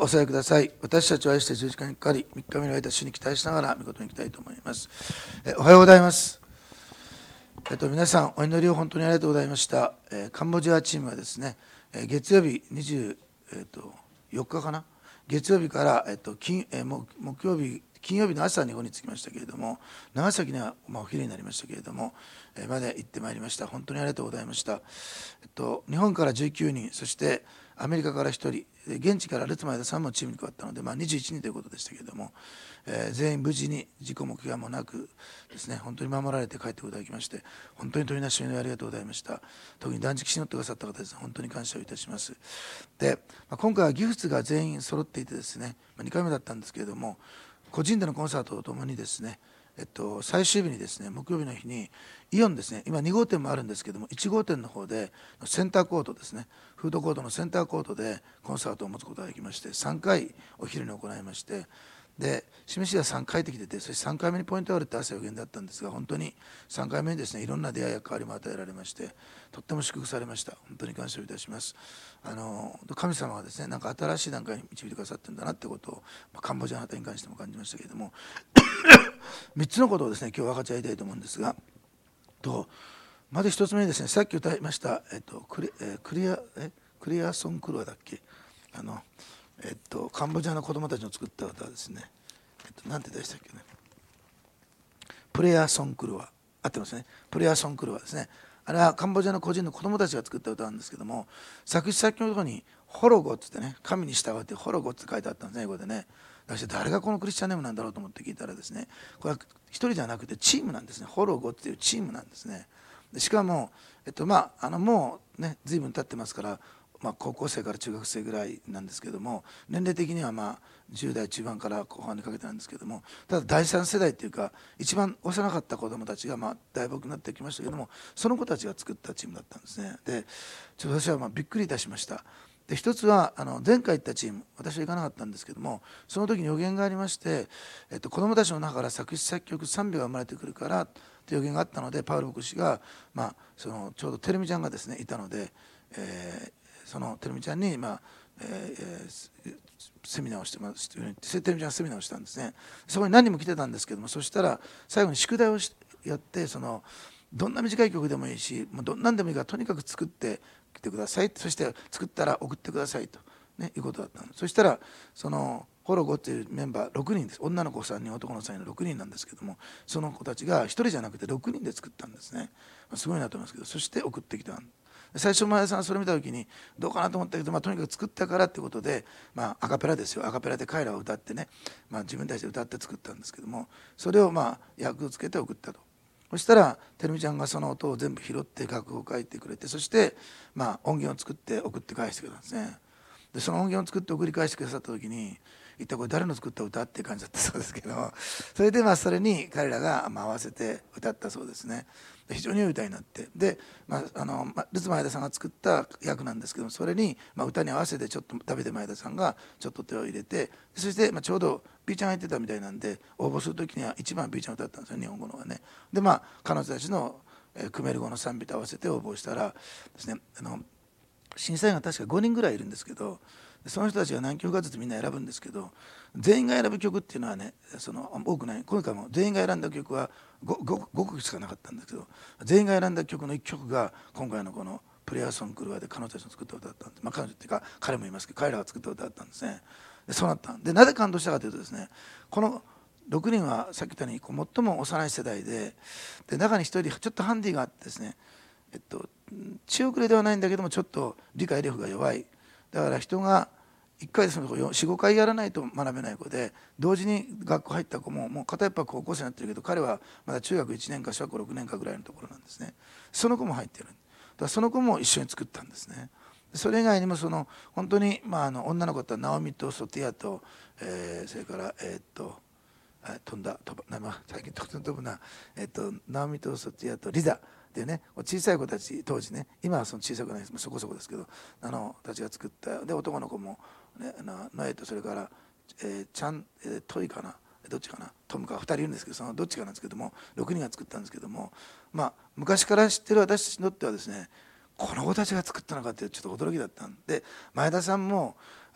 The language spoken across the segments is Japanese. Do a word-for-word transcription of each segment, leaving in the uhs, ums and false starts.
お座りください。私たちを愛して十字架にかかり、みっかめの間、主に期待しながら、御事に行きたいと思います。えおはようございます。えっと、皆さん、お祈りを本当にありがとうございました。えカンボジアチームはですね、え月曜日にじゅう、えっと、よっかかな、月曜日から、えっと金え木木曜日、金曜日の朝、日本に着きましたけれども、長崎には、まあ、お昼になりましたけれども、えまで行ってまいりました。本当にありがとうございました。えっと、日本からじゅうきゅうにん、そしてアメリカからひとり、現地から列前田さんもチームに加わったので、まあ、にじゅういちにんということでしたけれども、えー、全員無事に事故も怪我もなくですね、本当に守られて帰っていただきまして、本当に取りなしのありがとうございました。特に断食しのってくださった方ですね、本当に感謝をいたします。で、まあ、今回はギフツが全員揃っていてですね、まあ、にかいめだったんですけれども、個人でのコンサートとともにですね、えっと、最終日にですね、木曜日の日にイオンですね、今に号店もあるんですけども、いち号店の方でセンターコートですね、フードコートのセンターコートでコンサートを持つことができまして、さんかいお昼に行いまして、で示しがさんかい帰ってきてて、そしてさんかいめにポイントがあるって朝予言だったんですが、本当にさんかいめにですね、いろんな出会いや変わりも与えられまして、とっても祝福されました。本当に感謝をいたします。あの神様がですね、なんか新しい段階に導いてくださってるんだなってことを、まあ、カンボジアの旗に関しても感じましたけれどもみっつのことをですね、今日分かち合いたいと思うんですが、とまずひとつめにですね、さっき歌いました、えっと、クリえクリアえクリアソンクルワだっけ、あのえっと、カンボジアの子供たちの作った歌ですね、えっと、なんて出したっけね、プレアソンクルワ、合ってますね、プレアソンクルワですね。あれはカンボジアの個人の子供たちが作った歌なんですけども、作詞作曲のところにホロゴって言ってね、神に従ってホロゴって書いてあったんですね、英語でね。だから誰がこのクリスチャンネームなんだろうと思って聞いたらですね、これは一人じゃなくてチームなんですね。ホロゴっていうチームなんですね。でしかも、えっとまあ、あのもうね、随分経ってますから、まあ、高校生から中学生ぐらいなんですけども、年齢的にはまあじゅう代中盤から後半にかけてなんですけども、ただだいさん世代っていうか、一番幼かった子どもたちがまあだいぶ多くなってきましたけども、その子たちが作ったチームだったんですね。でちょっと私はまあびっくりいたしました。で一つはあの前回行ったチーム、私は行かなかったんですけども、その時に予言がありまして、えっと、子どもたちの中から作詞作曲賛美が生まれてくるからという予言があったので、パウロ牧師が、まあ、そのちょうどテレミちゃんがですねいたので、えーそのテレミちゃんに、まあえー、セミナーをしてます、テレミちゃんがセミナーをしたんですね。そこに何人も来てたんですけども、そしたら最後に宿題をやって、そのどんな短い曲でもいいし、もうどんなんでもいいからとにかく作ってきてください、そして作ったら送ってくださいと、ね、いうことだったんです。そしたらそのホロゴっていうメンバーろくにんです。女の子さんにん、男のさんにんのろくにんなんですけども、その子たちがひとりじゃなくてろくにんで作ったんですね。すごいなと思いますけど、そして送ってきた。最初前田さんがそれ見た時にどうかなと思ったけど、まあ、とにかく作ったからってことで、まあ、アカペラですよ、アカペラで彼らを歌ってね、まあ、自分たちで歌って作ったんですけども、それをまあ役をつけて送ったと。そしたらてるみちゃんがその音を全部拾って楽譜を書いてくれて、そしてまあ音源を作って送って返してくれたんですね。でその音源を作って送り返してくださった時に、一体これ誰の作った歌っていう感じだったそうですけど、それでまあそれに彼らがまあ合わせて歌ったそうですね。非常に良い歌になって、で、まあ、あのルツ前田さんが作った役なんですけども、それにまあ歌に合わせてちょっとダビデ前田さんがちょっと手を入れて、そしてまあちょうど B ちゃんが言ってたみたいなんで、応募する時には一番 B ちゃんを歌ったんですよ、日本語のはね。でまあ彼女たちのクメル語の賛美と合わせて応募したらですね、あの審査員が確かごにんぐらいいるんですけど、その人たちが何曲かずつみんな選ぶんですけど、全員が選ぶ曲っていうのはね、その多くない。今回も全員が選んだ曲は 5, 5, 曲しかなかったんですけど、全員が選んだ曲のいっきょくが今回のこの「プレアソンクルワ」で彼女たちの作った歌だったんです。まあ彼女っていうか彼もいますけど、彼らが作った歌だったんですね。でそうなったんで、なぜ感動したかというとですね、このろくにんはさっき言ったようにこう最も幼い世代で、で中にひとりちょっとハンディがあってですね、えっと血遅れではないんだけどもちょっと理解力が弱い。だから人がいっかいでそのよん、ごかいやらないと学べない子で、同時に学校入った子ももう片一方は高校生になってるけど、彼はまだ中学いちねんか小学校ろくねんかぐらいのところなんですね。その子も入ってる。だからその子も一緒に作ったんですね。それ以外にもその本当に、まあ、あの女の子とナオミとソティアと、えー、それからえー、っと飛んだ飛ば最近突然飛ぶな、えー、っとナオミとソティアとリザでね、小さい子たち当時ね、今はその小さくないです、そこそこですけど、あのたちが作った。で男の子も、ね、ノエとそれから、えー、ちゃん、えー、トイかな、どっちかな、トムかふたりいるんですけど、そのどっちかなんですけども、ろくにんが作ったんですけども、まあ昔から知ってる私たちにとってはですね、この子たちが作ったのかってちょっと驚きだったんで、前田さんもあの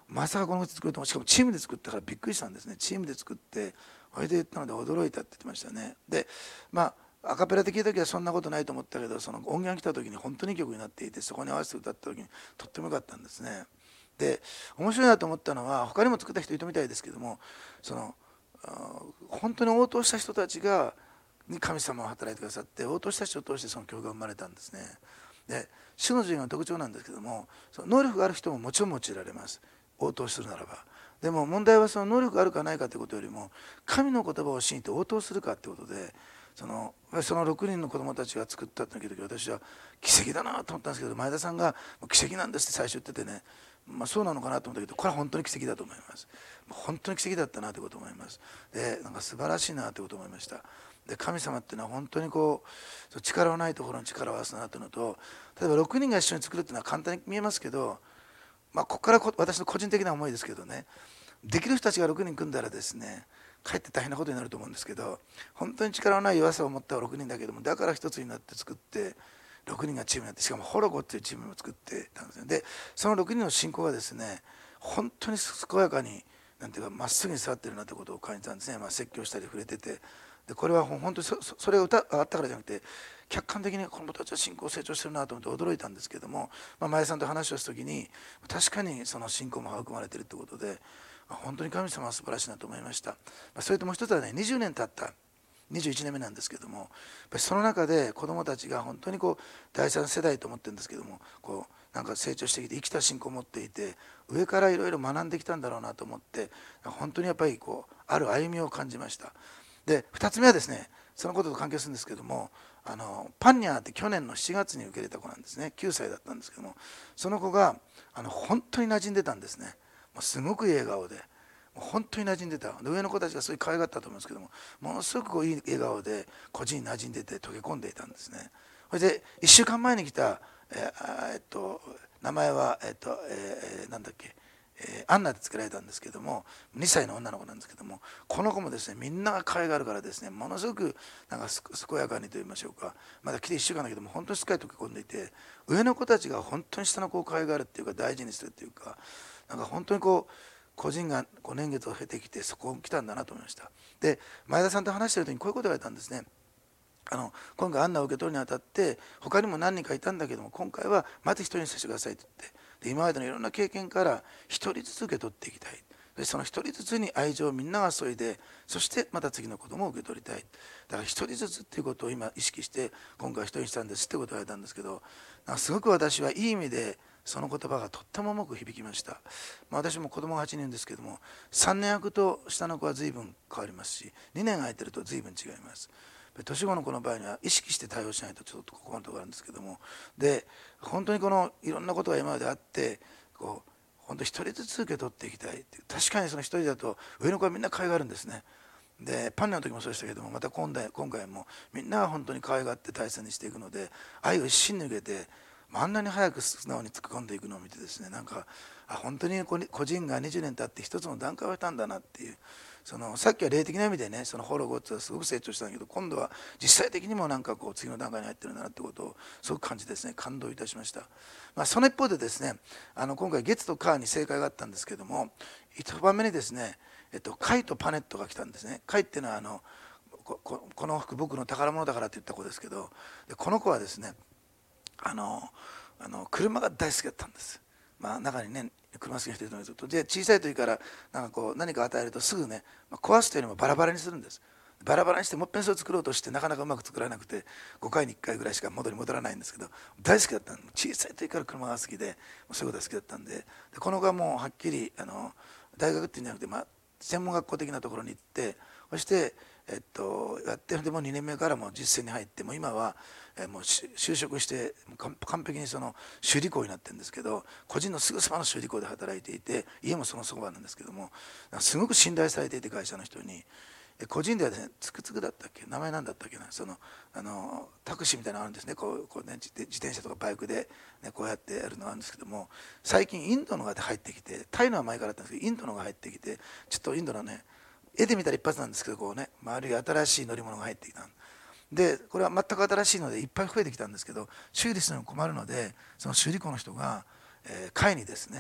まさかこの靴作ると、しかもチームで作ったからびっくりしたんですね。チームで作ってそれで言ったので驚いたって言ってましたね。でまあアカペラで聴いた時はそんなことないと思ったけど、その音源が来た時に本当にいい曲になっていて、そこに合わせて歌った時にとってもよかったんですね。で面白いなと思ったのは、他にも作った人いるみたいですけども、その本当に応答した人たちがに神様を働いてくださって、応答した人を通してその曲が生まれたんですね。で主の授業の特徴なんですけども、その能力がある人ももちろん用いられます、応答するならば。でも問題はその能力があるかないかということよりも、神の言葉を信じて応答するかということで、そのそのろくにんの子どもたちが作ったという時、私は奇跡だなと思ったんですけど、前田さんが奇跡なんですって最初言っててね、まあ、そうなのかなと思ったけど、これは本当に奇跡だと思います。本当に奇跡だったなということを思います。でなんか素晴らしいなということを思いました。で神様っていうのは本当にこう力のないところに力を合わすなというのと、例えばろくにんが一緒に作るっていうのは簡単に見えますけど、まあ、ここから私の個人的な思いですけどね、できる人たちがろくにん組んだらですね、かえって大変なことになると思うんですけど、本当に力のない弱さを持ったろくにんだけども、だから一つになって作ってろくにんがチームになって、しかもホロゴっていうチームを作ってたんですね。でそのろくにんの信仰がですね、本当に健やかになんていうかまっすぐに座ってるなということを感じたんですね。まあ、説教したり触れてて、でこれは本当に そ, それが歌あったからじゃなくて、客観的にこの子たちは信仰成長してるなと思って驚いたんですけども、まあ、前田さんと話をした時に確かにその信仰も育まれているということで、本当に神様は素晴らしいなと思いました。それともう一つはね、にじゅうねん経ったにじゅういちねんめなんですけども、やっぱりその中で子どもたちが本当にこう第三世代と思ってるんですけども、こうなんか成長してきて生きた信仰を持っていて、上からいろいろ学んできたんだろうなと思って、本当にやっぱりこうある歩みを感じました。でふたつめはですね、そのことと関係するんですけども、あのパンニャーって去年のしちがつに受け入れた子なんですね。きゅうさいだったんですけども、その子があの本当に馴染んでたんですね。もうすごくいい笑顔で、もう本当に馴染んでた。で上の子たちがすごい可愛がったと思うんですけども、ものすごくこういい笑顔で個人に馴染んでて溶け込んでいたんですね。それでいっしゅうかんまえに来た、えーえっと名前は、えっとえー、なんだっけえー、アンナで作られたんですけども、にさいの女の子なんですけども、この子もですね、みんなが可愛がるからですね、ものすごくなんか健やかにと言いましょうか、まだ来ていっしゅうかんだけども本当にしっかり溶け込んでいて、上の子たちが本当に下の子を可愛がるっていうか大事にするっていうか、なんか本当にこう個人がこう年月を経てきてそこを来たんだなと思いました。で前田さんと話してる時にこういうことが言われたんですね。あの今回アンナを受け取るにあたって他にも何人かいたんだけども、今回はまず一人にさせてくださいと言って、で今までのいろんな経験から一人ずつ受け取っていきたい。でその一人ずつに愛情をみんなが注いで、そしてまた次の子供を受け取りたい。だから一人ずつっていうことを今意識して今回一人にしたんですってことを言われたんですけど、なんかすごく私はいい意味でその言葉がとっても重く響きました。まあ、私も子供がはちにんですけども、さんねん空くと下の子は随分変わりますし、にねん空いてると随分違います。年子の子の場合には意識して対応しないとちょっとここのところあるんですけども、で本当にこのいろんなことが今まであって、こう本当一人ずつ受け取っていきたいって、確かにその一人だと上の子はみんな可愛がるんですね。でパンネの時もそうでしたけども、また今回今回もみんなが本当に可愛がって大切にしていくので、愛を一身に受けてあんなに早く素直に突っ込んでいくのを見てですね、なんかあ本当に個人がにじゅうねん経って一つの段階を経たんだなっていう、そのさっきは霊的な意味でね、そのホロゴッツはすごく成長したんだけど、今度は実際的にもなんかこう次の段階に入ってるんだなってことをすごく感じですね、感動いたしました。まあ、その一方でですね、あの今回月と火に正解があったんですけども、一番目にですね、えっと、カイとパネットが来たんですね。カイっていうのはあの こ, こ, この服僕の宝物だからって言った子ですけど、でこの子はですね、あのあの車が大好きだったんです。まあ、中にね車好きな人いると思うんですけど、で小さい時からなんかこう何か与えるとすぐね、まあ、壊すというよりもバラバラにするんです。バラバラにしてもっぺんそれを作ろうとしてなかなかうまく作らなくて、ごかいにいっかいぐらいしか元に戻らないんですけど、大好きだったんで、小さい時から車が好きでそういうことが好きだったんで、でこの子はもうはっきりあの大学っていうんじゃなくて、まあ、専門学校的なところに行って、そしてえっと、やってでもにねんめからも実践に入って、もう今はえもう就職して完璧にその修理工になってるんですけど、個人のすぐそばの修理工で働いていて、家もそのそばなんですけども、すごく信頼されていて、会社の人に個人ではですね、つくつくだったっけ、名前なんだったっけな、そのあのタクシーみたいなのがあるんですね、こうこうね自転車とかバイクで、ね、こうやってやるのがあるんですけども、最近インドのが入ってきて、タイのは前からあったんですけどインドのが入ってきて、ちょっとインドのね絵で見たら一発なんですけど、こうね周りが新しい乗り物が入ってきたで、これは全く新しいのでいっぱい増えてきたんですけど、修理するのに困るので、その修理工の人が、えー、会にですね、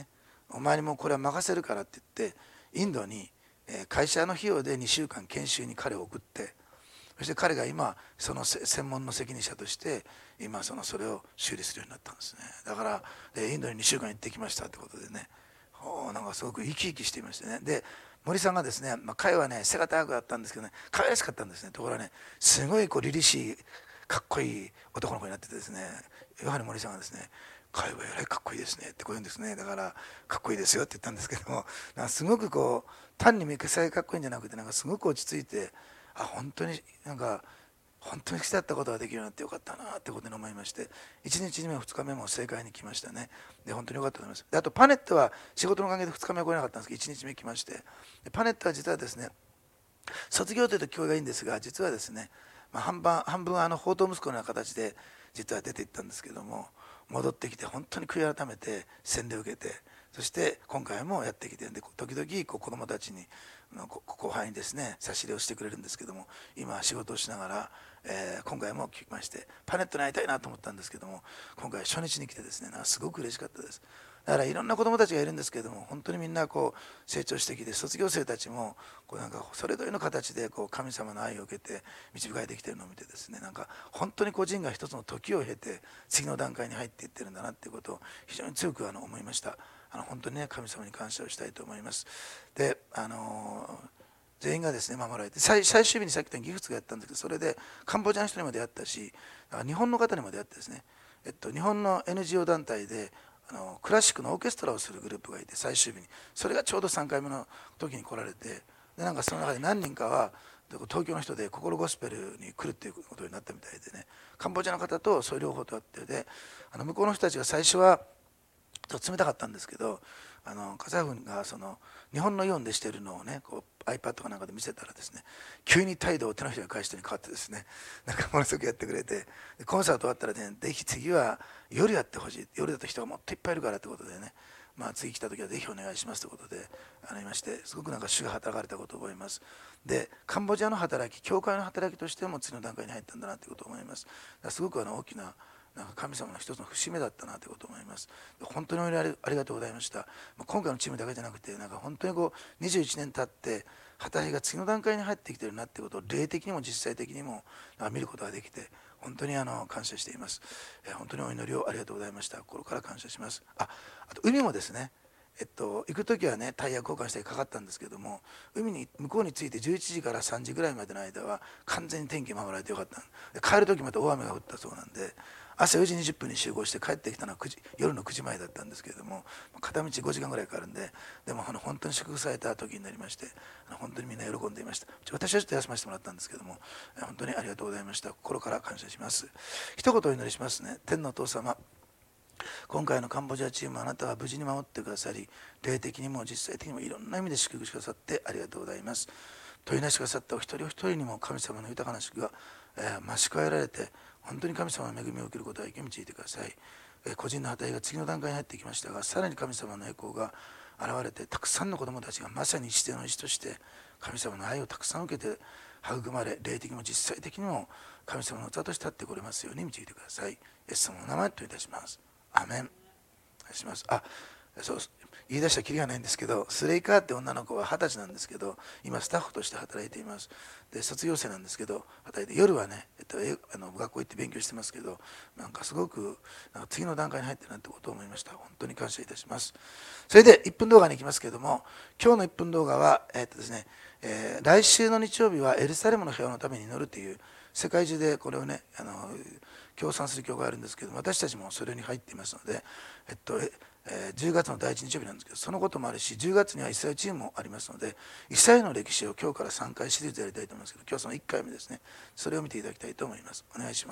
お前にもうこれは任せるからって言ってインドに会社の費用でにしゅうかん研修に彼を送って、そして彼が今その専門の責任者として今そのそれを修理するようになったんですね。だからインドににしゅうかん行ってきましたってことでね、なんかすごく生き生きしていましてね。で森さんがですね、まあ、彼はね背が高くだったんですけどね、可愛らしかったんですね。ところがねすごいこう凛々しいかっこいい男の子になっててですね、やはり森さんがですね、彼はえらいかっこいいですねってこう言うんですね。だからかっこいいですよって言ったんですけども、なんかすごくこう単に見せかっこいいんじゃなくて、なんかすごく落ち着いて、あ本当になんか本当に好きだったことができるようになってよかったなってことに思いまして、いちにちめふつかめも正解に来ましたね。で本当によかったと思います。であとパネットは仕事の関係でふつかめは来れなかったんですけど、いちにちめ来まして、でパネットは実はですね、卒業というと聞こえがいいんですが、実はですね、まあ、半分半分あの放蕩息子のような形で実は出ていったんですけども、戻ってきて本当に悔い改めて洗礼を受けて、そして今回もやってきてるんで、時々こう子どもたちに後輩にですね差し入れをしてくれるんですけども、今仕事をしながら、えー、今回も聞きまして、パネットに会いたいなと思ったんですけども、今回初日に来てですね、なんかすごく嬉しかったです。だからいろんな子どもたちがいるんですけれども、本当にみんなこう成長してきて、卒業生たちもこうなんかそれぞれの形でこう神様の愛を受けて導かれてきているのを見てですね、なんか本当に個人が一つの時を経て次の段階に入っていってるんだなっていうことを非常に強くあの思いました。あの本当にね神様に感謝をしたいと思います。であのー全員がですね守られて、最最終日にさっき言ったギフツがやったんですけど、それでカンボジアの人にも出会ったし、日本の方にも出会ってですね、えっと、日本の エヌジーオー 団体であのクラシックのオーケストラをするグループがいて、最終日にそれがちょうどさんかいめの時に来られて、でなんかその中で何人かは東京の人で心ゴスペルに来るっていうことになったみたいでね、カンボジアの方とそういう両方とあって、であの向こうの人たちが最初はちょっと冷たかったんですけど、あのカザフがその日本のイオンでしてるのをねこう iPad かなんかで見せたらですね、急に態度を手のひらに返したに変わってですね、なんかものすごくやってくれて、コンサート終わったらね、ぜひ次は夜やってほしい、夜だと人がもっといっぱいいるからってことでね、まあ、次来た時はぜひお願いしますということでありまして、すごくなんか主が働かれたことを覚えます。でカンボジアの働き、教会の働きとしても次の段階に入ったんだなということを思います。だからすごくあの大きななんか神様の一つの節目だったなということを思います。本当にありがとうございました。今回のチームだけじゃなくて、なんか本当にこうにじゅういちねん経って働きが次の段階に入ってきてるなということを霊的にも実際的にも見ることができて、本当にあの感謝しています。本当にお祈りをありがとうございました。心から感謝します。あ、あと海もですね、えっと、行く時はねタイヤ交換してかかったんですけども、海に向こうに着いてじゅういちじからさんじぐらいまでの間は完全に天気守られてよかったで、帰る時また大雨が降ったそうなんで、朝よじにじゅっぷんに集合して帰ってきたのはくじ夜のくじまえだったんですけれども、片道ごじかんぐらいかかるんで、でもあの本当に祝福された時になりまして、あの本当にみんな喜んでいました。私はちょっと休ませてもらったんですけども、本当にありがとうございました。心から感謝します。一言お祈りしますね。天のお父様、今回のカンボジアチーム、あなたは無事に守ってくださり、霊的にも実際的にもいろんな意味で祝福してくださってありがとうございます。問いなしくださったお一人お一人にも神様の豊かな祝が、えー、増し加えられて、本当に神様の恵みを受けることができ導いてください。えー、個人の働きが次の段階に入ってきましたが、さらに神様の栄光が現れて、たくさんの子どもたちがまさに一定の意志として神様の愛をたくさん受けて育まれ、霊的にも実際的にも神様の器として立ってこれますように導いてください。イエス様の名前といたします。アメン。お願いします。あ、そう言い出したらきりがないんですけど、スレイカーって女の子は二十歳なんですけど、今スタッフとして働いています。で卒業生なんですけど、働いて夜はね、えっと、あの学校行って勉強してますけど、なんかすごくなんか次の段階に入ってるなってことを思いました。本当に感謝いたします。それでいっぷん動画に行きますけれども、今日のいっぷん動画は、えっとですねえー、来週の日曜日はエルサレムの平和のために祈るという、世界中でこれをねあの協賛する教会があるんですけど、私たちもそれに入っていますので、えっとえー、じゅうがつのだいいち日曜日なんですけど、そのこともあるし、じゅうがつにはイスラエルチームもありますので、イスラエルの歴史を今日からさんかいシリーズやりたいと思いますけど、今日はそのいっかいめですね。それを見ていただきたいと思います。お願いします。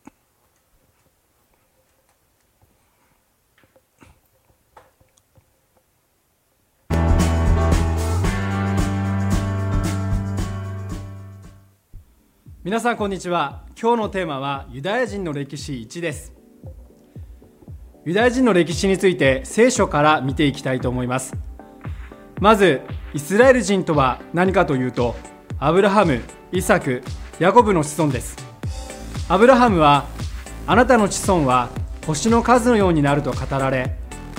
皆さんこんにちは。今日のテーマはユダヤ人の歴史いちです。ユダヤ人の歴史について聖書から見ていきたいと思います。まずイスラエル人とは何かというと、アブラハム、イサク、ヤコブの子孫です。アブラハムはあなたの子孫は星の数のようになると語られ、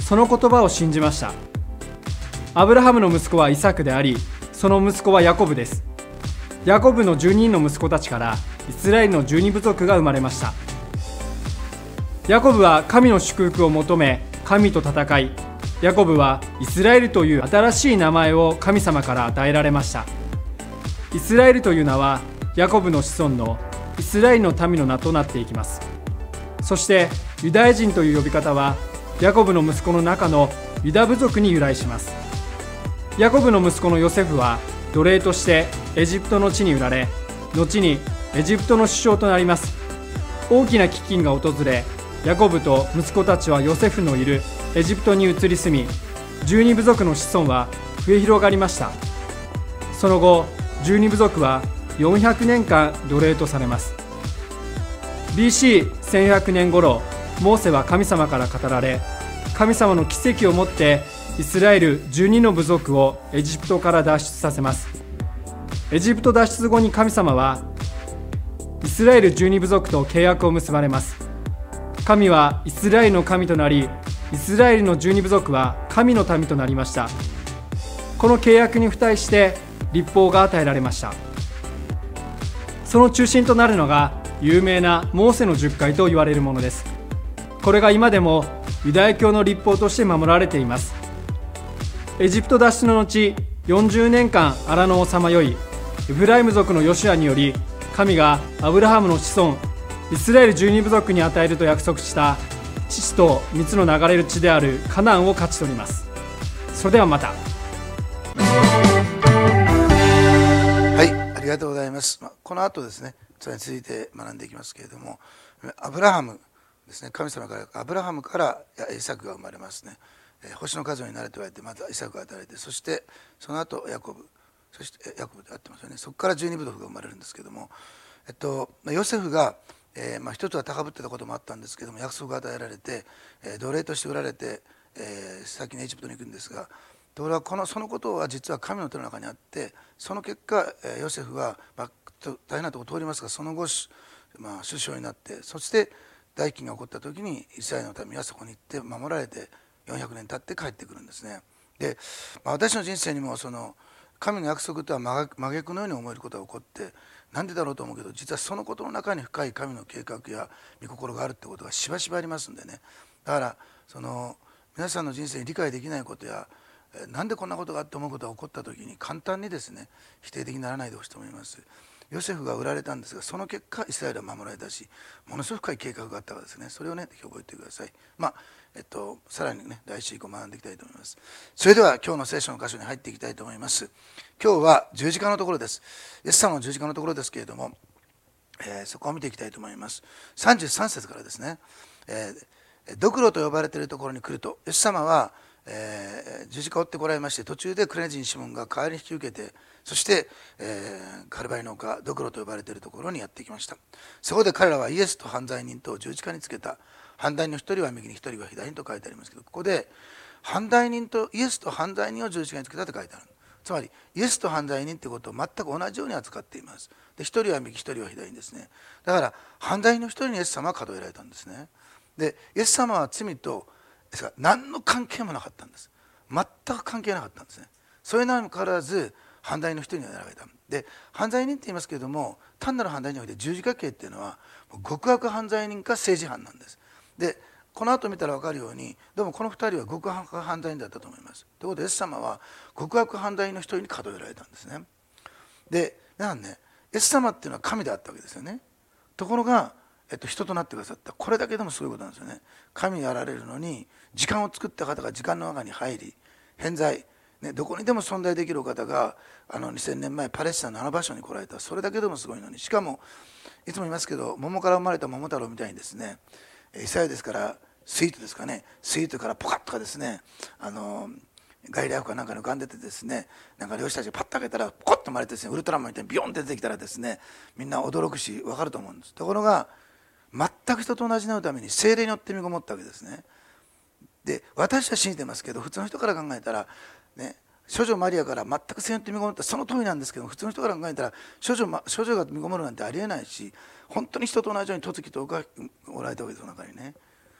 その言葉を信じました。アブラハムの息子はイサクであり、その息子はヤコブです。ヤコブのじゅうににんの息子たちからイスラエルのじゅうに部族が生まれました。ヤコブは神の祝福を求め、神と戦い、ヤコブはイスラエルという新しい名前を神様から与えられました。イスラエルという名はヤコブの子孫のイスラエルの民の名となっていきます。そしてユダヤ人という呼び方はヤコブの息子の中のユダ部族に由来します。ヤコブの息子のヨセフは奴隷としてエジプトの地に売られ、後にエジプトの首相となります。大きな飢饉が訪れ、ヤコブと息子たちはヨセフのいるエジプトに移り住み、じゅうに部族の子孫は増え広がりました。その後、じゅうに部族はよんひゃくねんかん奴隷とされます。 ビーシーせんひゃくねん頃、モーセは神様から語られ、神様の奇跡をもってイスラエルじゅうにの部族をエジプトから脱出させます。エジプト脱出後に神様はイスラエルじゅうに部族と契約を結ばれます。神はイスラエルの神となり、イスラエルのじゅうに部族は神の民となりました。この契約に付帯して律法が与えられました。その中心となるのが有名なモーセの十戒と言われるものです。これが今でもユダヤ教の律法として守られています。エジプト脱出の後、よんじゅうねんかん荒野をさまよい、エフライム族のヨシュアにより、神がアブラハムの子孫イスラエルじゅうに部族に与えると約束した乳と蜜の流れる地であるカナンを勝ち取ります。それではまた。 はい、ありがとうございます。まあ、この後ですね、それについて学んでいきますけれども、アブラハムですね、神様からアブラハムからイサクが生まれますね。星の数になれと言われて、まずイサクが与えられて、そしてその後ヤコブ、そしてヤコブであってますよね。そこからじゅうに部族が生まれるんですけども、えっと、ヨセフが、えーまあ、一つは高ぶってたこともあったんですけども、約束が与えられて、えー、奴隷として売られて、えー、先にエジプトに行くんですが、ところがこのそのことは実は神の手の中にあって、その結果、えー、ヨセフは、まあ、大変なところを通りますが、その後、まあ、首相になって、そして大飢饉が起こった時にイスラエルの民はそこに行って守られて、よんひゃくねん経って帰ってくるんですね。で、まあ、私の人生にもその神の約束とは真逆のように思えることが起こって、なんでだろうと思うけど、実はそのことの中に深い神の計画や御心があるってことがしばしばありますんでね。だからその皆さんの人生に理解できないことや、なんでこんなことがあって思うことが起こった時に簡単にですね、否定的にならないでほしいと思います。ヨセフが売られたんですが、その結果イスラエルは守られたし、ものすごく深い計画があったからですね。それをね、ぜひ覚えてください。まあえっと、さらにね、第一以降学んでいきたいと思います。それでは今日の聖書の箇所に入っていきたいと思います。今日は十字架のところです。イエス様の十字架のところですけれども、えー、そこを見ていきたいと思います。さんじゅうさん節からですね、えー、ドクロと呼ばれているところに来ると、イエス様は、えー、十字架を追ってこられまして、途中でクレネ人シモンが代わりに引き受けて、そして、えー、カルバリの丘、ドクロと呼ばれているところにやってきました。そこで彼らはイエスと犯罪人と十字架につけた。犯罪人の一人は右に一人は左にと書いてありますけど、ここで犯罪人とイエスと犯罪人を十字架につけたと書いてある。つまりイエスと犯罪人ということを全く同じように扱っています。で、一人は右一人は左にですね。だから犯罪人の一人にイエス様は数えられたんですね。で、イエス様は罪とですから何の関係もなかったんです。全く関係なかったんですね。それなのにもかかわらず犯罪人の一人になられた。で、犯罪人って言いますけれども、単なる犯罪人において十字架刑っていうのは極悪犯罪人か政治犯なんです。で、この後見たら分かるように、どうもこのふたりは極悪犯罪人だったと思います。ということでイエス様は極悪犯罪人の一人に数えられたんですね。で、皆さんね、イエス様っていうのは神であったわけですよね。ところが、えっと、人となってくださった。これだけでもすごいことなんですよね。神にあられるのに、時間を作った方が時間の中に入り、偏在、ね、どこにでも存在できるお方があのにせんねんまえパレスチナのあの場所に来られた。それだけでもすごいのに、しかもいつも言いますけど、桃から生まれた桃太郎みたいにですね、イスラエルですからスイートですかね、スイートからポカッとかですね、あの外来服かなんかに浮かんでてですね、なんか漁師たちがパッと開けたらポコッと生まれてですね、ウルトラマンみたいにビヨンって出てきたらですね、みんな驚くし分かると思うんです。ところが全く人と同じになるために聖霊によって身ごもったわけですね。で、私は信じてますけど、普通の人から考えたらね、処女マリアから全く聖霊によって身ごもった、その通りなんですけど、普通の人から考えたら処女、処女が身ごもるなんてありえないし、本当に人と同じように嫁ぎとおられたわけですよ、中にね。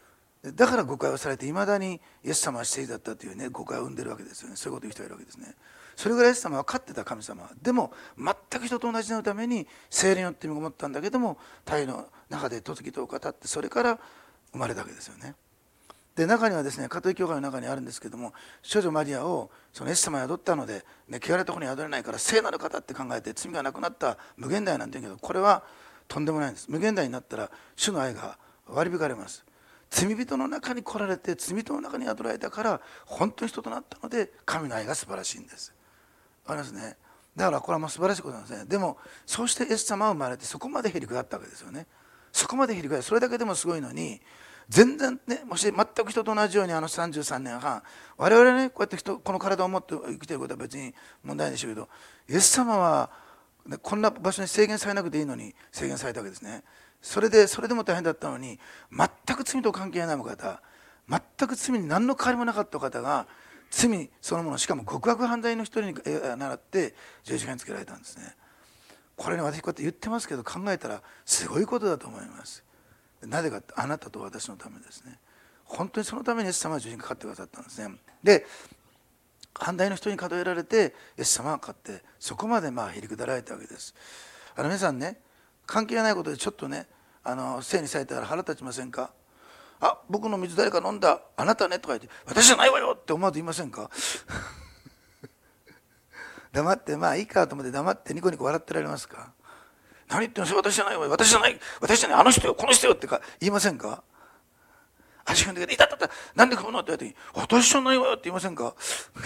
だから誤解をされて、いまだにイエス様は聖だったというね、誤解を生んでるわけですよね。そういうことを言う人がいるわけですね。それぐらいイエス様は分かってた神様でも、全く人と同じのために聖霊によって身ごもったんだけども、体の中で時とおか経って、それから生まれたわけですよね。で、中にはですね、カトリック教会の中にあるんですけども、少女マリアをそのイエス様が宿ったので、ね、汚れたところに宿れないから聖なる方って考えて、罪がなくなった無限大なんて言うけど、これはとんでもないんです。無限大になったら主の愛が割り引かれます。罪人の中に来られて、罪人の中に宿られたから本当に人となったので、神の愛が素晴らしいんです。ありますね。だからこれはもう素晴らしいことなんですね。でもそうしてイエス様は生まれて、そこまでへりくだったわけですよね。そこまでへりくだった。それだけでもすごいのに、全然ね、もし全く人と同じようにあのさんじゅうさんねんはん、我々ね、こうやって人この体を持って生きていることは別に問題ないでしょうけど、イエス様は、ね、こんな場所に制限されなくていいのに制限されたわけですね。それでそれでも大変だったのに、全く罪と関係ない方、全く罪に何の変わりもなかった方が、罪そのもの、しかも極悪犯罪の一人に倣って十字架につけられたんですね。これね、私こうやって言ってますけど、考えたらすごいことだと思います。なぜかって、あなたと私のためですね。本当にそのためにイエス様は十字架にかかってくださったんですね。で、反対の人に数えられてイエス様がかかって、そこまでまあへりくだられたわけです。あの皆さんね、関係ないことでちょっとね、あの聖にされたら腹立ちませんか？あ、僕の水誰か飲んだ、あなたねとか言って、私じゃないわよって思わず言いませんか？黙って、まあいいかと思って黙ってニコニコ笑ってられますか？何言ってんの、私じゃないわよ、私じゃない、私じゃない、あの人よ、この人よってか言いませんか？足踏んでいたたた、なんで来るのって言われて、私じゃないわよって言いませんか？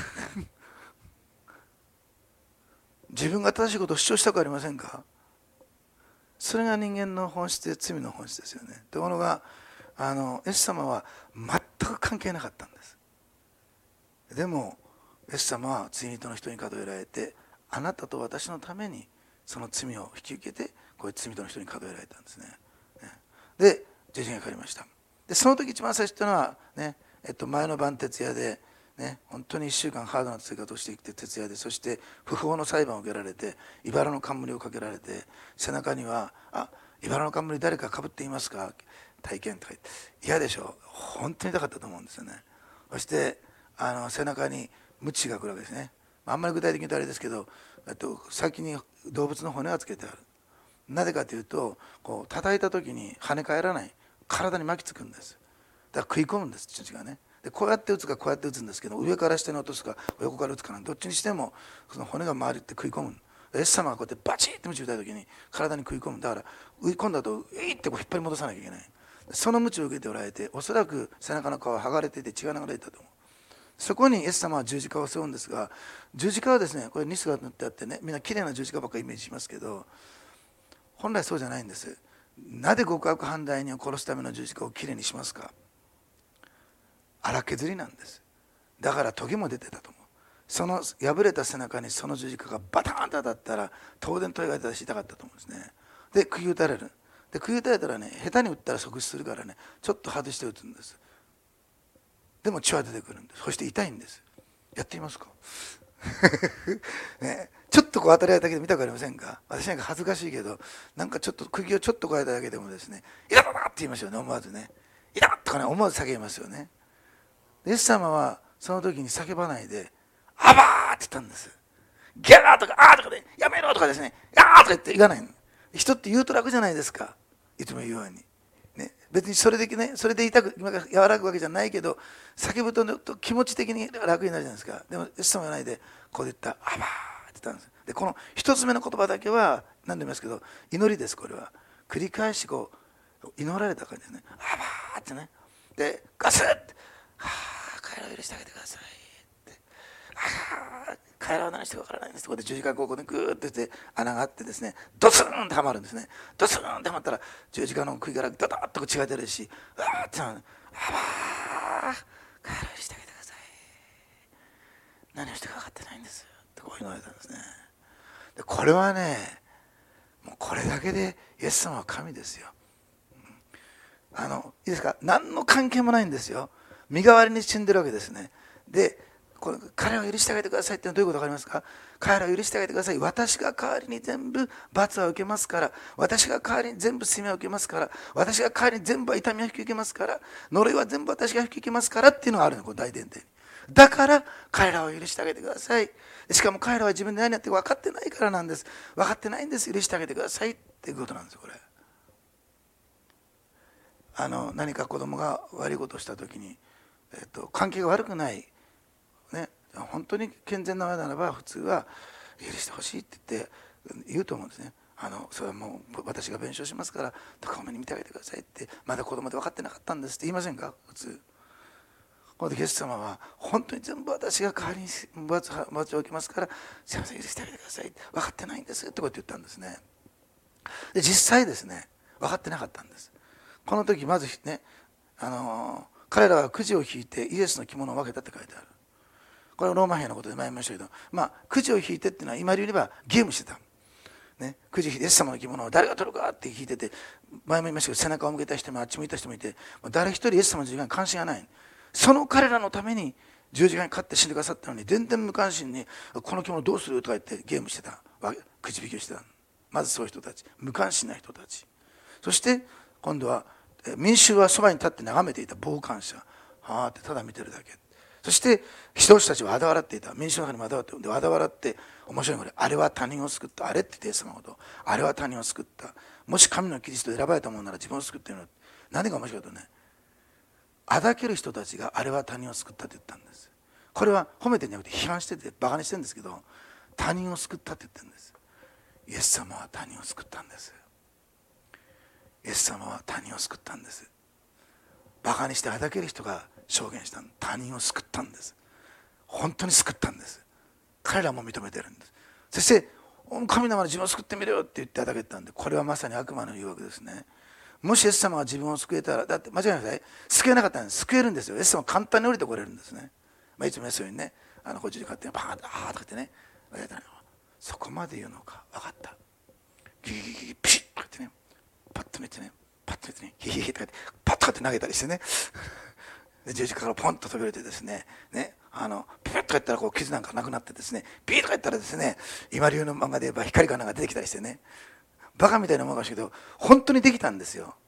自分が正しいことを主張したくありませんか？それが人間の本質で、罪の本質ですよね。ところがあのイエス様は全く関係なかったんです。でもイエス様は罪人の人に数えられて、あなたと私のためにその罪を引き受けて、こういう罪人の人に数えられたんですね。で十字架にかかりました。でその時一番最初というのはね、えっと、前の晩徹夜で、ね、本当にいっしゅうかんハードな生活をしてきて徹夜で、そして不法の裁判を受けられて、茨の冠をかけられて、背中には「あ、茨の冠誰かかぶっていますか？体験」とか言って、嫌でしょう。本当に痛かったと思うんですよね。そしてあの背中に鞭が来るわけですね。あんまり具体的に言うとあれですけど、と先に動物の骨がつけてある。なぜかというと、こう叩いた時に跳ね返らない、体に巻きつくんです。だから食い込むんです、父がね。でこうやって打つかこうやって打つんですけど、上から下に落とすか横から打つかなんてどっちにしてもその骨が回りって食い込む。イエス様がこうやってバチッて鞭打った時に体に食い込む。だから追い込んだとウィーってこう引っ張り戻さなきゃいけない。その鞭を受けておられて、おそらく背中の皮は剥がれていて血が流れていたと思う。そこにイエス様は十字架を背負うんですが、十字架はですね、これニスが塗ってあってね、みんなきれいな十字架ばっかりイメージしますけど、本来そうじゃないんです。なぜ極悪犯罪人を殺すための十字架をきれいにしますか？荒削りなんです。だからトゲも出てたと思う。その破れた背中にその十字架がバターンと当たったら、当然トゲが出たし痛かったと思うんですね。で釘打たれる。で釘打たれたらね、下手に打ったら即死するからね、ちょっと外して打つんです。でも血は出てくるんです。そして痛いんです。やってみますか？ね、ちょっとこう当たり合いだけで見たくありませんか？私なんか恥ずかしいけど、なんかちょっと釘をちょっとこえただけでもですね、痛たたって言いますよね。思わずね、痛っとかね、思わず叫びますよね。イエス様はその時に叫ばないで、アバーって言ったんです。ギャーとか、あーとかで、やめろとかですね、あーとか言っていかないの。人って言うと楽じゃないですか。いつも言うように。ね、別にそれでね、それで痛く、和らぐわけじゃないけど、叫ぶと気持ち的に楽になるじゃないですか。でも、イエス様はないで、こう言った、アバーって言ったんです。で、この一つ目の言葉だけは、何度も言いますけど、祈りです、これは。繰り返しこう、祈られた感じですね。アバーってね。で、ガスッて、はぁ、帰らを許してあげてくださいって。はぁ、帰らは何してか分からないんです。そこで十字架がここにグーッとして穴があってですね、ドスーンとはまるんですね。ドスーンとはまったら十字架の杭からドドッと血が出るし、うわーってなる。あばー、帰らを許してあげてください。何をしてか分かってないんですってこう言われたんですね。でこれはね、もうこれだけでイエス様は神ですよ。あのいいですか、何の関係もないんですよ。身代わりに死んでるわけですね。でこれ彼を許してあげてくださいってのはどういうことか分かりますか。彼らを許してあげてください。私が代わりに全部罰は受けますから、私が代わりに全部罪は受けますから、私が代わりに全部痛みは引き受けますから、呪いは全部私が引き受けますからっていうのがあるの、これ大前提に。だから彼らを許してあげてください。しかも彼らは自分で何やって分かってないからなんです。分かってないんです。許してあげてくださいっていうことなんですよ、これ。あの何か子供が悪いことをしたときに、えっと、関係が悪くない、ね、本当に健全な親ならば普通は許してほしいって言って言うと思うんですね。あのそれはもう私が弁償しますから高めに見てあげてくださいって、まだ子供で分かってなかったんですって言いませんか、普通。このイエス様は本当に全部私が代わりに罰を受けますからすいません許してあげてください、分かってないんですってこと言ったんですね。で実際ですね、分かってなかったんです。この時まずね、あの彼らはくじを引いてイエスの着物を分けたって書いてある。これはローマ兵のことで前言いましたけど、まあくじを引いてっていうのは今で言えばゲームしてた、ね、くじ引いてイエス様の着物を誰が取るかって引いてて、前も言いましたけど背中を向けた人もあっち向いた人もいて、誰一人イエス様の十字架に関心がない。その彼らのために十字架に勝って死んでくださったのに全然無関心にこの着物どうするとか言ってゲームしてた、くじ引きをしてた。まずそういう人たち、無関心な人たち。そして今度は民衆はそばに立って眺めていた傍観者、はあってただ見てるだけ。そして人たちは嘲笑っていた。民衆の中にも嘲笑って、嘲笑って面白いこれ、あれは他人を救った、あれってイエス様のこと、あれは他人を救った、もし神のキリストで選ばれたものなら自分を救っているの。何が面白いかとね、あだける人たちがあれは他人を救ったって言ったんです。これは褒めてんじゃなくて批判しててバカにしてるんですけど、他人を救ったって言ってるんです。イエス様は他人を救ったんです。イエス様は他人を救ったんです。バカにしてあだける人が証言した他人を救ったんです。本当に救ったんです。彼らも認めてるんです。そして神様は自分を救ってみろよって言ってあだけたんで、これはまさに悪魔の誘惑ですね。もしイエス様が自分を救えたら、だって間違いなさい、救えなかったら救えるんですよ。イエス様は簡単に降りてこれるんですね。まあ、いつも言うようにね、あのこっちに勝手にバーンとあーとか言ってね、そこまで言うのか分かった、ギギギギピシッとか言ってね、パッと見てね、パッと見てね、ヒヒヒとか言ってパッとかって投げたりしてね、で十字架からポンと飛び降りてですね、ね、あのピュッとか言ったらこう傷なんかなくなってですね、ピーとか言ったらですね、今流の漫画で言えば光かなんか出てきたりしてね、バカみたいなもんかもしれないけど本当にできたんですよ。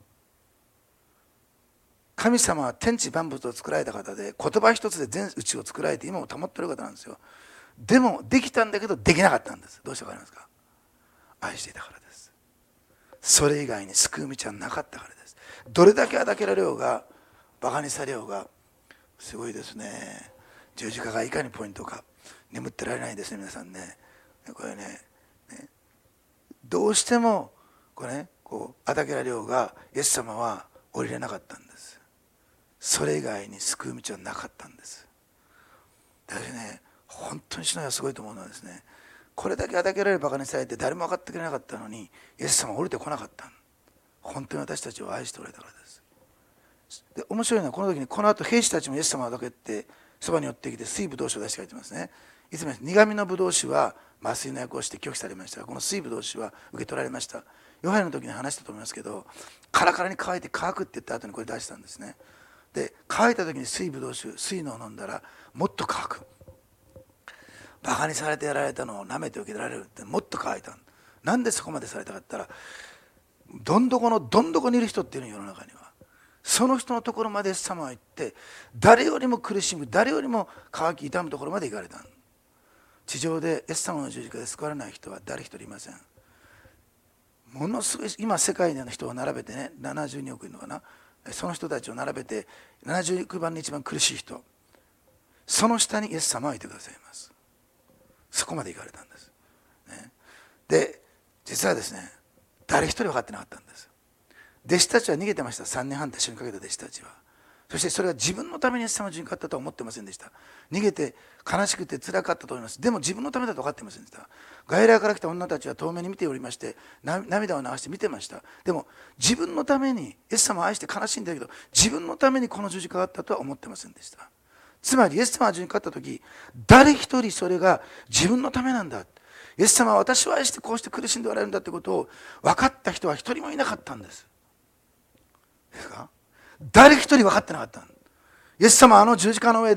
神様は天地万物を作られた方で、言葉一つで全宇宙を作られて今も保っている方なんですよ。でもできたんだけどできなかったんです。どうしてわかりますか。愛していたからです。それ以外に救う道はなかったからです。どれだけあだけられようがバカにされようが、すごいですね。十字架がいかにポイントか、眠ってられないですね皆さんね。これね、ね、どうしてもこれね、こうあだけられようがイエス様は降りれなかったんです。それ以外に救う道はなかったんです。だからね、本当に主の愛はすごいと思うのはですね、これだけあだけられるバカにされて誰も分かってくれなかったのにイエス様は降りてこなかった。本当に私たちを愛しておられたからです。で面白いのはこの時にこの後兵士たちもイエス様をあだけってそばに寄ってきて水ぶどう酒を出して書いてますね。いつも苦みのぶどう酒は麻酔の役をして拒否されましたが、この水ぶどう酒は受け取られました。ヨハネの時に話したと思いますけど、カラカラに乾いて乾くって言った後にこれ出したんですね。で乾いた時に水ぶどう酒、水のを飲んだらもっと乾く。バカにされてやられたのを舐めて受け取られるってもっと乾いた。なんでそこまでされたかって言ったら、どん底のどん底にいる人っていうの世の中には、その人のところまでイエス様は行って、誰よりも苦しむ、誰よりも渇き痛むところまで行かれた。地上でイエス様の十字架で救われない人は誰一人いません。ものすごい今世界の人を並べてね、ななじゅうにおくいるのかな、その人たちを並べてななじゅうきゅうばんに一番苦しい人、その下にイエス様はいてくださいます。そこまで行かれたんです、ね、で実はですね、誰一人分かってなかったんです。弟子たちは逃げてました。さんねんはん手一緒にかけた弟子たちは。そしてそれは自分のためにイエス様の十字架だったとは思ってませんでした。逃げて悲しくて辛かったと思います。でも自分のためだと分かっていませんでした。外来から来た女たちは遠目に見ておりまして、涙を流して見てました。でも自分のためにイエス様を愛して悲しいんだけど、自分のためにこの十字架があったとは思ってませんでした。つまりイエス様が十字架があった時、誰一人それが自分のためなんだ、イエス様は私を愛してこうして苦しんでおられるんだということを分かった人は一人もいなかったんです。ですか？誰一人分かってなかった。イエス様はあの十字架の上で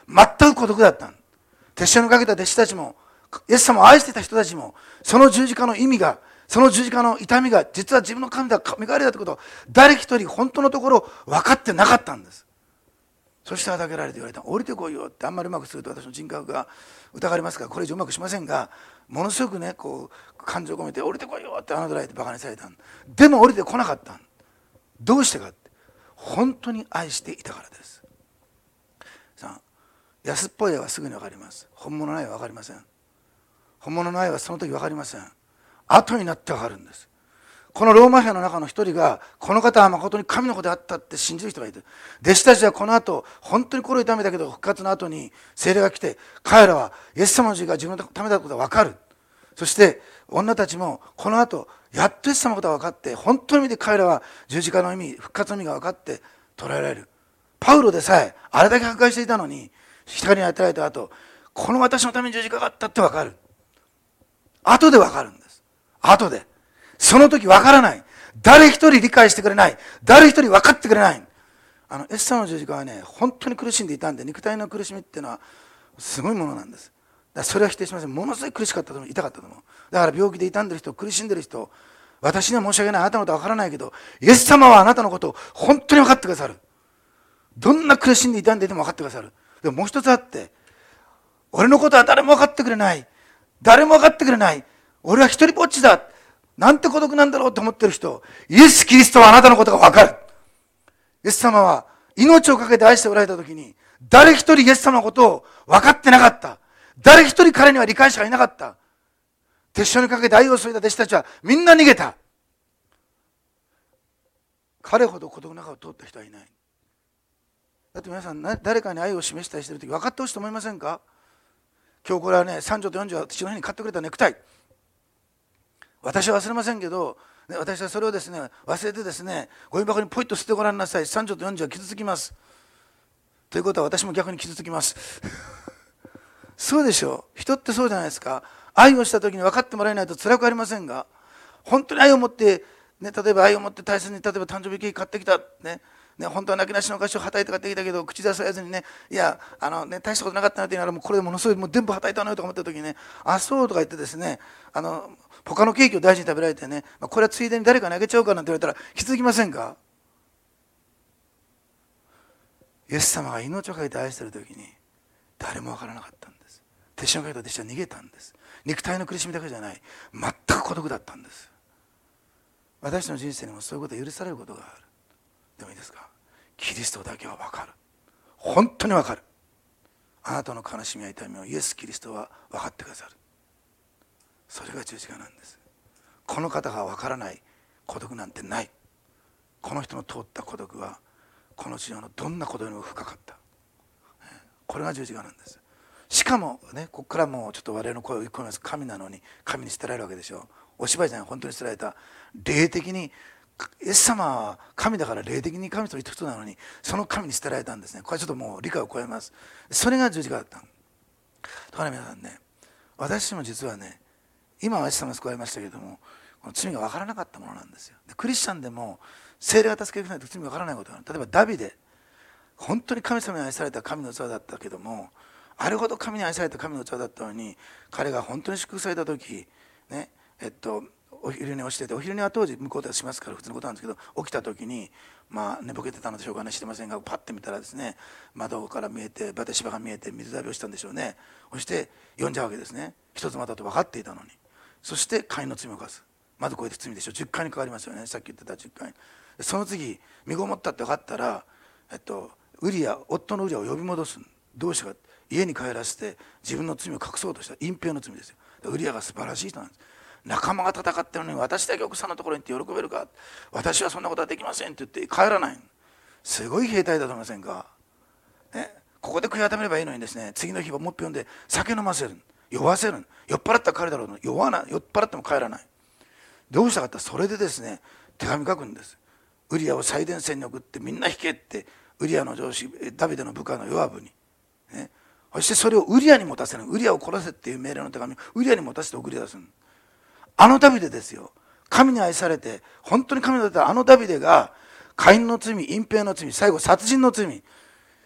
全く孤独だった。手塩にかけた弟子たちも、イエス様を愛していた人たちも、その十字架の意味が、その十字架の痛みが実は自分の神だ、身代わりだということを誰一人本当のところ分かってなかったんです。そして叩けられて言われた。降りてこいよって。あんまりうまくすると私の人格が疑われますから、これ以上うまくしませんが、ものすごくね、こう感情を込めて降りてこいよって侮られてバカにされた。でも降りてこなかった。どうしてかって、本当に愛していたからです。さあ、安っぽい愛はすぐに分かります。本物の愛は分かりません。本物の愛はその時分かりません。後になって分かるんです。このローマ兵の中の一人が、この方は誠に神の子であったって信じる人がいて、弟子たちはこの後本当に心痛めたけど、復活の後に聖霊が来て、彼らはイエス様の十字架が自分のためだことが分かる。そして女たちもこの後やっとイエス様のことが分かって、本当の意味で彼らは十字架の意味、復活の意味が分かって捉えられる。パウロでさえあれだけ破壊していたのに、光に当てられた後、この私のために十字架があったって分かる。後で分かるんです。後で。その時分からない。誰一人理解してくれない。誰一人分かってくれない。あの、イエス様の十字架はね、本当に苦しんでいたんで、肉体の苦しみっていうのはすごいものなんです。だからそれは否定しません。ものすごい苦しかったと思う。痛かったと思う。だから病気で痛んでる人、苦しんでる人、私には申し訳ない。あなたのことは分からないけど、イエス様はあなたのことを本当に分かってくださる。どんな苦しんで痛んでいても分かってくださる。でももう一つあって、俺のことは誰も分かってくれない。誰も分かってくれない。俺は一人ぼっちだ。なんて孤独なんだろうと思ってる人、イエス・キリストはあなたのことが分かる。イエス様は命をかけて愛しておられたときに、誰一人イエス様のことを分かってなかった。誰一人彼には理解者がいなかった。手塩にかけて愛を注いだ弟子たちはみんな逃げた。彼ほど孤独の中を通った人はいない。だって皆さん、誰かに愛を示したりしているとき分かってほしいと思いませんか？今日これはね、さんじょうとよんじょうは父の日に買ってくれたネクタイ。私は忘れませんけど、ね、私はそれをですね、忘れてですね、ゴミ箱にポイッと捨ててごらんなさい。さんじょうとよんじょうは傷つきます。ということは私も逆に傷つきます。そうでしょう。人ってそうじゃないですか。愛をした時に分かってもらえないと辛くありませんが、本当に愛を持って、ね、例えば愛を持って大切に、例えば誕生日ケーキ買ってきた。ねね、本当は泣きなしのお菓子をはたいて買ってきたけど、口出さずにね、いや、あのね、大したことなかったなって言いながら、もうこれでものすごい、もう全部はたいたのよとか思った時にね、あ、そうとか言ってですね、あの、他のケーキを大事に食べられてね、これはついでに誰かにあげちゃおうかなんて言われたら気づきませんか？イエス様が命をかけて愛している時に誰もわからなかったんです。手塩にかけた弟子は逃げたんです。肉体の苦しみだけじゃない、全く孤独だったんです。私の人生にもそういうことが許されることがある。でもいいですか？キリストだけは分かる。本当に分かる。あなたの悲しみや痛みをイエス・キリストは分かってくださる。それが十字架なんです。この方が分からない孤独なんてない。この人の通った孤独はこの地上のどんな孤独よりも深かった。これが十字架なんです。しかもね、ここからもうちょっと我々の声を言い込みます。神なのに神に捨てられるわけでしょう。お芝居じゃない、本当に捨てられた。霊的にイエス様は神だから霊的に神と一つなのに、その神に捨てられたんですね。これはちょっともう理解を超えます。それが十字架だった。だから皆さんね、私も実はね、今はイエス様が救われましたけれども、この罪が分からなかったものなんですよ。でクリスチャンでも聖霊が助けてくれないと罪が分からないことがある。例えばダビデ、本当に神様に愛された神の器だったけども、あれほど神に愛された神の器だったのに、彼が本当に祝福された時ね、えっとお昼寝をしてて、お昼寝は当時向こうではしますから普通のことなんですけど、起きた時にまあ寝ぼけてたのでしょうかね、してませんが、パッて見たらですね、窓から見えてバテシバが見えて水浴びをしたんでしょうね。そして呼んじゃうわけですね。一つまたと分かっていたのに。そして姦淫の罪を犯す。まずこうやって罪でしょう。じゅっかいにかかりますよね。さっき言ってたじゅっかい。その次身ごもったって分かったら、えっとウリア夫のウリアを呼び戻す。どうしたか、家に帰らせて自分の罪を隠そうとした隠蔽の罪ですよ。ウリアが素晴らしい人なんです。仲間が戦ってるのに私だけ奥さんのところに行って喜べるか、私はそんなことはできませんって言って帰らない。すごい兵隊だと思いませんか、ね、ここで悔い改めればいいのにですね、次の日はもっぺん呼んで酒飲ませる、酔わせる。酔っ払ったら帰るだろうの、酔わない、酔っ払っても帰らない。どうしたかって、それでですね手紙書くんです。ウリアを最前線に送ってみんな引けって、ウリアの上司ダビデの部下のヨアブに、ね、そしてそれをウリアに持たせる。ウリアを殺せっていう命令の手紙をウリアに持たせて送り出す。あのダビデですよ。神に愛されて本当に神だったあのダビデが姦淫の罪、隠蔽の罪、最後殺人の罪、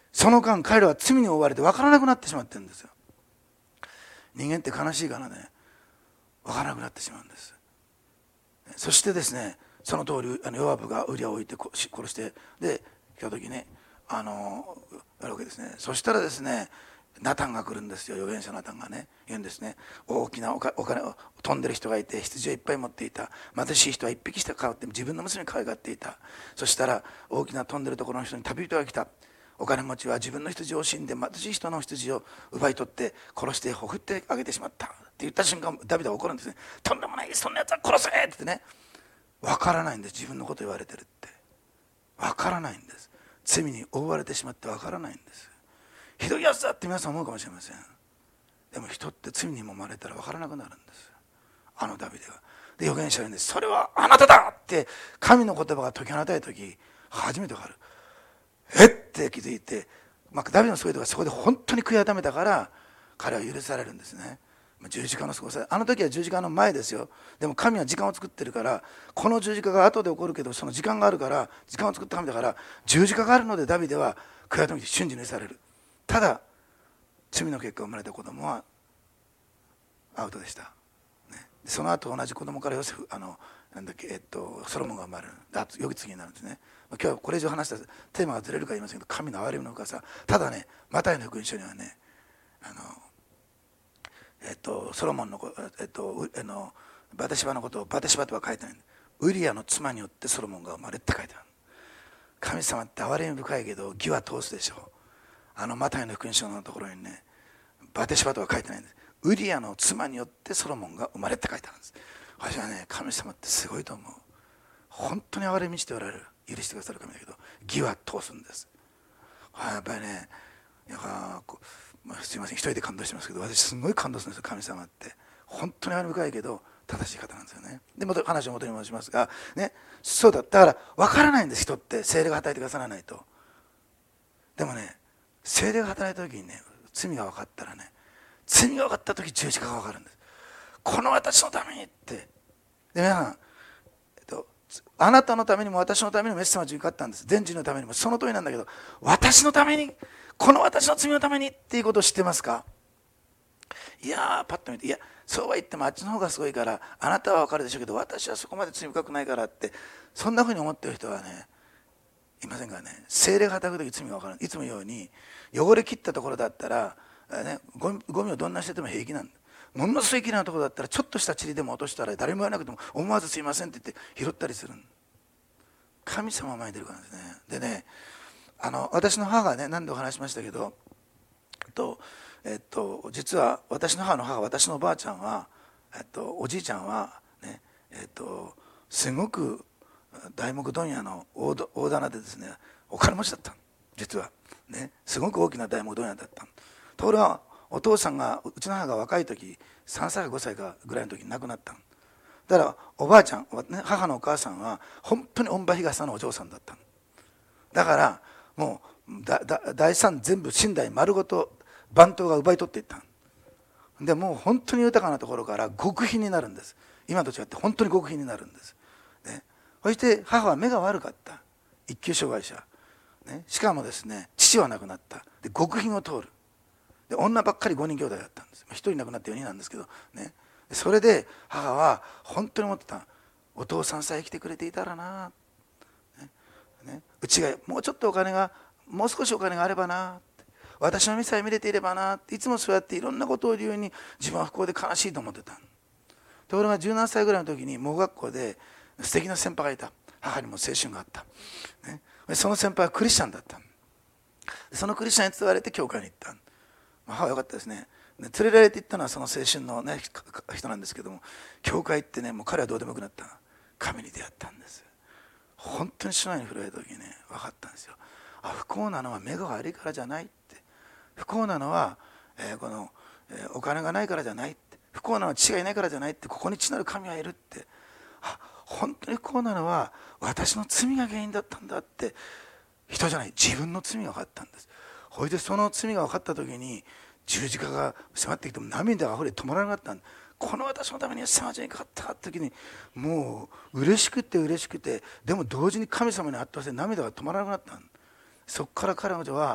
その間彼らは罪に追われて分からなくなってしまってるんですよ。人間って悲しいからね、分からなくなってしまうんです。そしてですね、その通りあのヨアブがウリアを置いて殺してで来た時ね、あのやるわけですね。そしたらですね、ナタンが来るんですよ。預言者ナタンがね言うんですね。大きなお金を飛んでる人がいて、羊をいっぱい持っていた。貧しい人は一匹して飼って自分の娘に可愛がっていた。そしたら大きな飛んでるところの人に旅人が来た。お金持ちは自分の羊を死んで貧しい人の羊を奪い取って殺してほふってあげてしまったって言った瞬間、ダビデは怒るんですね。とんでもない、そんなやつは殺せって言ってね。分からないんです。自分のこと言われてるって分からないんです。罪に覆われてしまって分からないんです。ひどいやつだって皆さん思うかもしれません。でも人って罪に揉まれたら分からなくなるんです。あのダビデがで預言者が言うんです。それはあなただって神の言葉が解き放たれた時初めて分かる。えって気づいて、まあ、ダビデのそういうところがそこで本当に悔い改めたから彼は許されるんですね。十字架の過ごさあの時は十字架の前ですよ。でも神は時間を作ってるから、この十字架が後で起こるけどその時間があるから、時間を作った神だから十字架があるのでダビデは悔い改めて瞬時に許される。ただ罪の結果生まれた子供はアウトでした、ね、その後同じ子供からヨセフあのなんだっけ、えっと、ソロモンが生まれる。あとよき次になるんですね。今日はこれ以上話したらテーマがずれるか言いませんけど、神の憐れみの深さ。ただね、マタイの福音書にはね、あのえっと、ソロモンの子、えっと、あのバテシバのことをバテシバとは書いてない。ウリアの妻によってソロモンが生まれって書いてある。神様って憐れみ深いけど義は通すでしょう。あのマタイの福音書のところにね、バテシバとは書いてないんです。ウリアの妻によってソロモンが生まれって書いてあるんです。私はね、神様ってすごいと思う。本当に憐れみしておられる、許してくださる神だけど義は通すんです。やっぱりね、いやこう、まあ、すいません一人で感動してますけど、私すごい感動するんですよ。神様って本当に憐れみ深いけど正しい方なんですよね。でまた話を元に戻しますがね、そうだ、だから分からないんです。人って聖霊が働いてくださらないと。でもね、聖霊が働いた時にね、罪が分かったらね、罪が分かった時十字架が分かるんです。この私のためにって。で皆さん、えっと、あなたのためにも私のためにもイエス様は十字架があったんです。全人のためにも。その通りなんだけど、私のために、この私の罪のためにっていうことを知ってますか？いやーパッと見て、いやそうは言ってもあっちの方がすごいからあなたは分かるでしょうけど私はそこまで罪深くないからって、そんなふうに思ってる人はねいませんからね。聖霊が働く時罪が分からない。いつも言うように汚れ切ったところだったら、ね、ゴミ、ゴミをどんなしてても平気なんだ。ものすごいきれいなところだったらちょっとした塵でも落としたら誰も言わなくても思わずすいませんって言って拾ったりする。神様は前に出るからですね。でね、あの私の母がね何度お話しましたけど、えっとえっと、実は私の母の母、私のおばあちゃんは、えっと、おじいちゃんは、ねえっと、すごく材木問屋の大棚でですねお金持ちだった実は、ね、すごく大きな材木問屋だった。ところがお父さんが、うちの母が若い時さんさいかごさいかぐらいの時に亡くなった。だからおばあちゃん、ね、母のお母さんは本当に御場東のお嬢さんだった。だからもうだだ財産全部寝台丸ごと番頭が奪い取っていった。でもう本当に豊かなところから極貧になるんです。今と違って本当に極貧になるんです、ね、そして母は目が悪かった。一級障害者、ね、しかもですね父は亡くなった。で極貧を通る。で女ばっかりごにん兄弟だったんです。ひとり亡くなってよにんなんですけどね。それで母は本当に思ってた。お父さんさえ生きてくれていたらな、ねね、うちがもうちょっとお金がもう少しお金があればな、私の目さえ見れていればなって、いつもそうやっていろんなことを理由に自分は不幸で悲しいと思ってた。ところがじゅうななさいぐらいの時に盲学校で素敵な先輩がいた。母にも青春があった、ね、その先輩はクリスチャンだった。そのクリスチャンに伝われて教会に行った。母は良かったですね。連れられて行ったのはその青春の、ね、人なんですけども、教会行ってね、もう彼はどうでもよくなった。神に出会ったんです。本当に主内に振られた時にね分かったんですよ。あ、不幸なのは目が悪いからじゃないって、不幸なのは、えー、この、えー、お金がないからじゃないって、不幸なのは父がいないからじゃないって、ここに父なる神がいるって、あ、本当に不幸なのは私の罪が原因だったんだって、人じゃない自分の罪が分かったんです。それでその罪が分かった時に十字架が迫ってきても涙があふれ止まらなかったんだ。この私のために迫りにかかった時にもう嬉しくて嬉しくて、でも同時に神様に圧倒して涙が止まらなくなった。そこから彼女は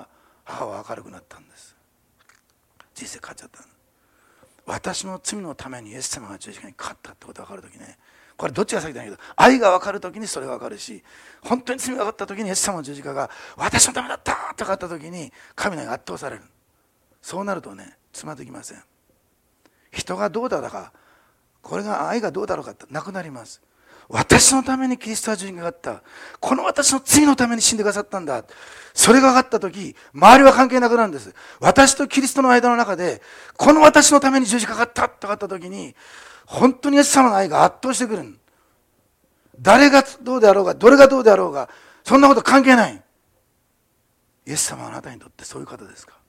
母は明るくなったんです。人生変わっちゃったの。私の罪のためにイエス様が十字架にかかったってことが分かるときね、これどっちが先だけど、愛が分かるときにそれが分かるし、本当に罪が分かったときにイエス様の十字架が私のためだったとかかったときに神の愛が圧倒される。そうなるとね、つまずきません。人がどうだろうか、これが愛がどうだろうかってなくなります。私のためにキリストは十字架があった。この私の罪のために死んでくださったんだ。それが分かったとき、周りは関係なくなるんです。私とキリストの間の中で、この私のために十字架があったとかかったときに、本当にイエス様の愛が圧倒してくる。誰がどうであろうが、どれがどうであろうが、そんなこと関係ない。イエス様はあなたにとってそういう方ですか？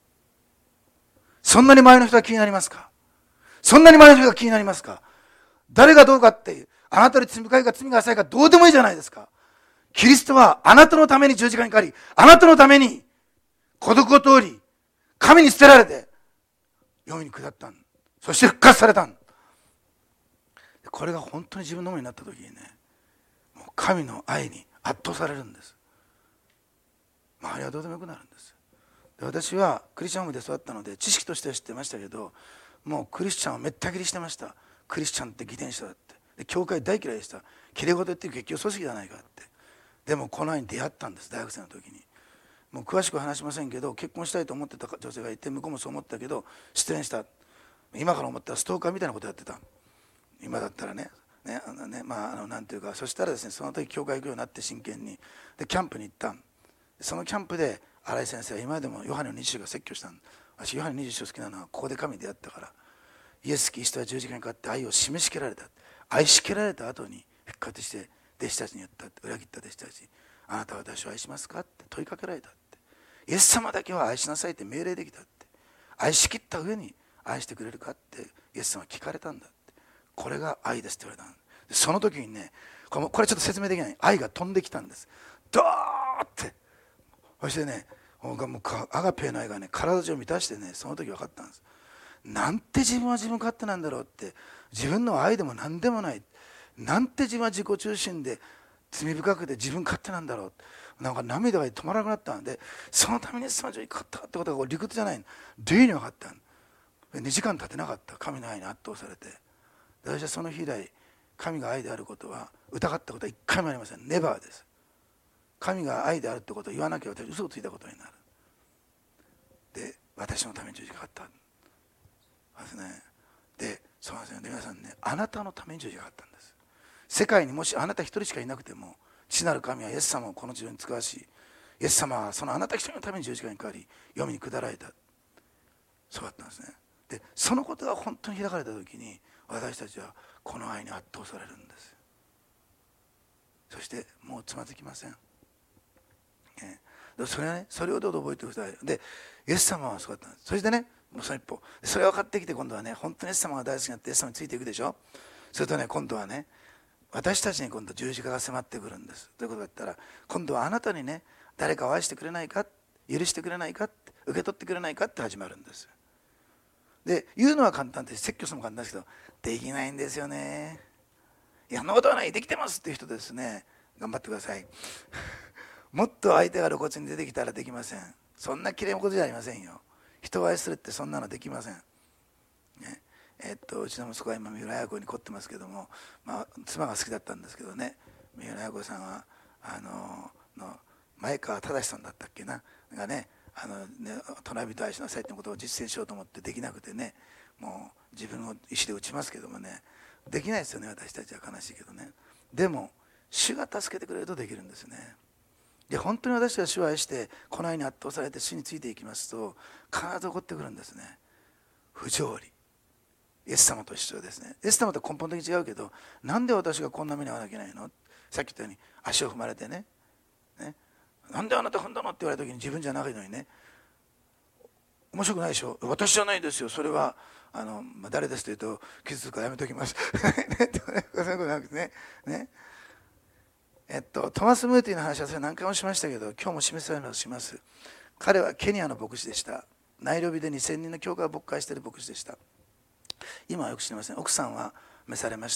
そんなに周りの人が気になりますか？そんなに周りの人が気になりますか？誰がどうかっていう、あなたより罪深いか罪が浅いかどうでもいいじゃないですか。キリストはあなたのために十字架にかかり、あなたのために孤独を通り、神に捨てられて、黄泉に下ったん。そして復活されたん。これが本当に自分のものになった時にね、もう神の愛に圧倒されるんです。周りはどうでもよくなるんです。で、私はクリスチャンホームで育ったので知識としては知ってましたけど、もうクリスチャンをめった切りしてました。クリスチャンって偽善者だって。で、教会大嫌いでした。きれい事言ってる結局組織じゃないかって。でもこの愛に出会ったんです、大学生の時に。もう詳しくは話しませんけど、結婚したいと思ってた女性がいて、向こうもそう思ったけど失恋した。今から思ったらストーカーみたいなことやってた。今だったらね、ね、あのね、まあ、あのなんていうか、そしたらですね、その時教会行くようになって真剣に、でキャンプに行った。そのキャンプで新井先生は今でもヨハネのにじゅう章が説教したん。私ヨハネのにじゅう章好きなのはここで神に出会ったから。イエス・キリストは十字架にかかって愛を示し切られた。愛し切られた後に復活して弟子たちに言った。裏切った弟子たちに、あなたは私を愛しますかって問いかけられたって。イエス様だけは愛しなさいって命令できたって。愛し切った上に愛してくれるかってイエス様は聞かれたんだって。これが愛ですって言われたんで、その時にね、これこれちょっと説明できない。愛が飛んできたんです。ドーって。そしてね、もうアガペーの愛がね、体中を満たしてね、その時分かったんです。なんて自分は自分勝手なんだろうって、自分の愛でも何でもない、なんて自分は自己中心で罪深くて自分勝手なんだろう、なんか涙が止まらなくなったんで、そのためにスマジョに勝ったってことが理屈じゃない、霊に分かった。にじかん経ってなかった。神の愛に圧倒されて、私はその日以来、神が愛であることは疑ったことは一回もありません。ネバーです。神が愛であるってことを言わなきゃ私嘘をついたことになる。で、私のために十字架がかかったですね。で、そうなんですよね。皆さんね、あなたのために十字架がかかったんです。世界にもしあなた一人しかいなくても、父なる神はイエス様をこの地上に使わし、イエス様はそのあなた一人のために十字架にかかり、黄泉に下られた。そうだったんですね。で、そのことが本当に開かれた時に、私たちはこの愛に圧倒されるんです。そしてもうつまずきません。ね、それはね、それをどうぞ覚えてください。で、イエス様はそうだったんです。そしてね、もうその一歩、それが分かってきて、今度はね、本当にイエス様が大好きになってイエス様についていくでしょ。それとね、今度はね、私たちに今度十字架が迫ってくるんです。ということだったら、今度はあなたにね、誰かを愛してくれないか、許してくれないか、受け取ってくれないかって始まるんです。で、言うのは簡単です。説教するのも簡単ですけど、できないんですよね。いや、そんなことはない、できてますっていう人ですね、頑張ってください。もっと相手が露骨に出てきたらできません。そんなきれいなことじゃありませんよ。人を愛するってそんなのできません。ね、えっとうちの息子は今三浦綾子に凝ってますけども、まあ、妻が好きだったんですけどね、三浦綾子さんはあのの前川正さんだったっけながね、あのね、隣人愛しなさいってことを実践しようと思ってできなくてね、もう自分の意思で打ちますけどもね、できないですよね。私たちは悲しいけどね。でも主が助けてくれるとできるんですね。で、本当に私たちが主を愛してこの愛に圧倒されて主についていきますと、必ず起こってくるんですね。不条理。イエス様と一緒ですね。イエス様と根本的に違うけど、なんで私がこんな目に遭わなきゃいけないの。さっき言ったように足を踏まれてね、ね、なんであなた踏んだのって言われた時に自分じゃないのにね、面白くないでしょ。私じゃないですよ、それはあの、まあ、誰ですというと傷つくからやめときます。そういうことなくてね、ね、えっと、トマス・ムーティの話はそれ何回もしましたけど、今日も示されるのをします。彼はケニアの牧師でした。ナイロビでにせんにんの教会を牧会している牧師でした。今はよく知りません。奥さんは召されました。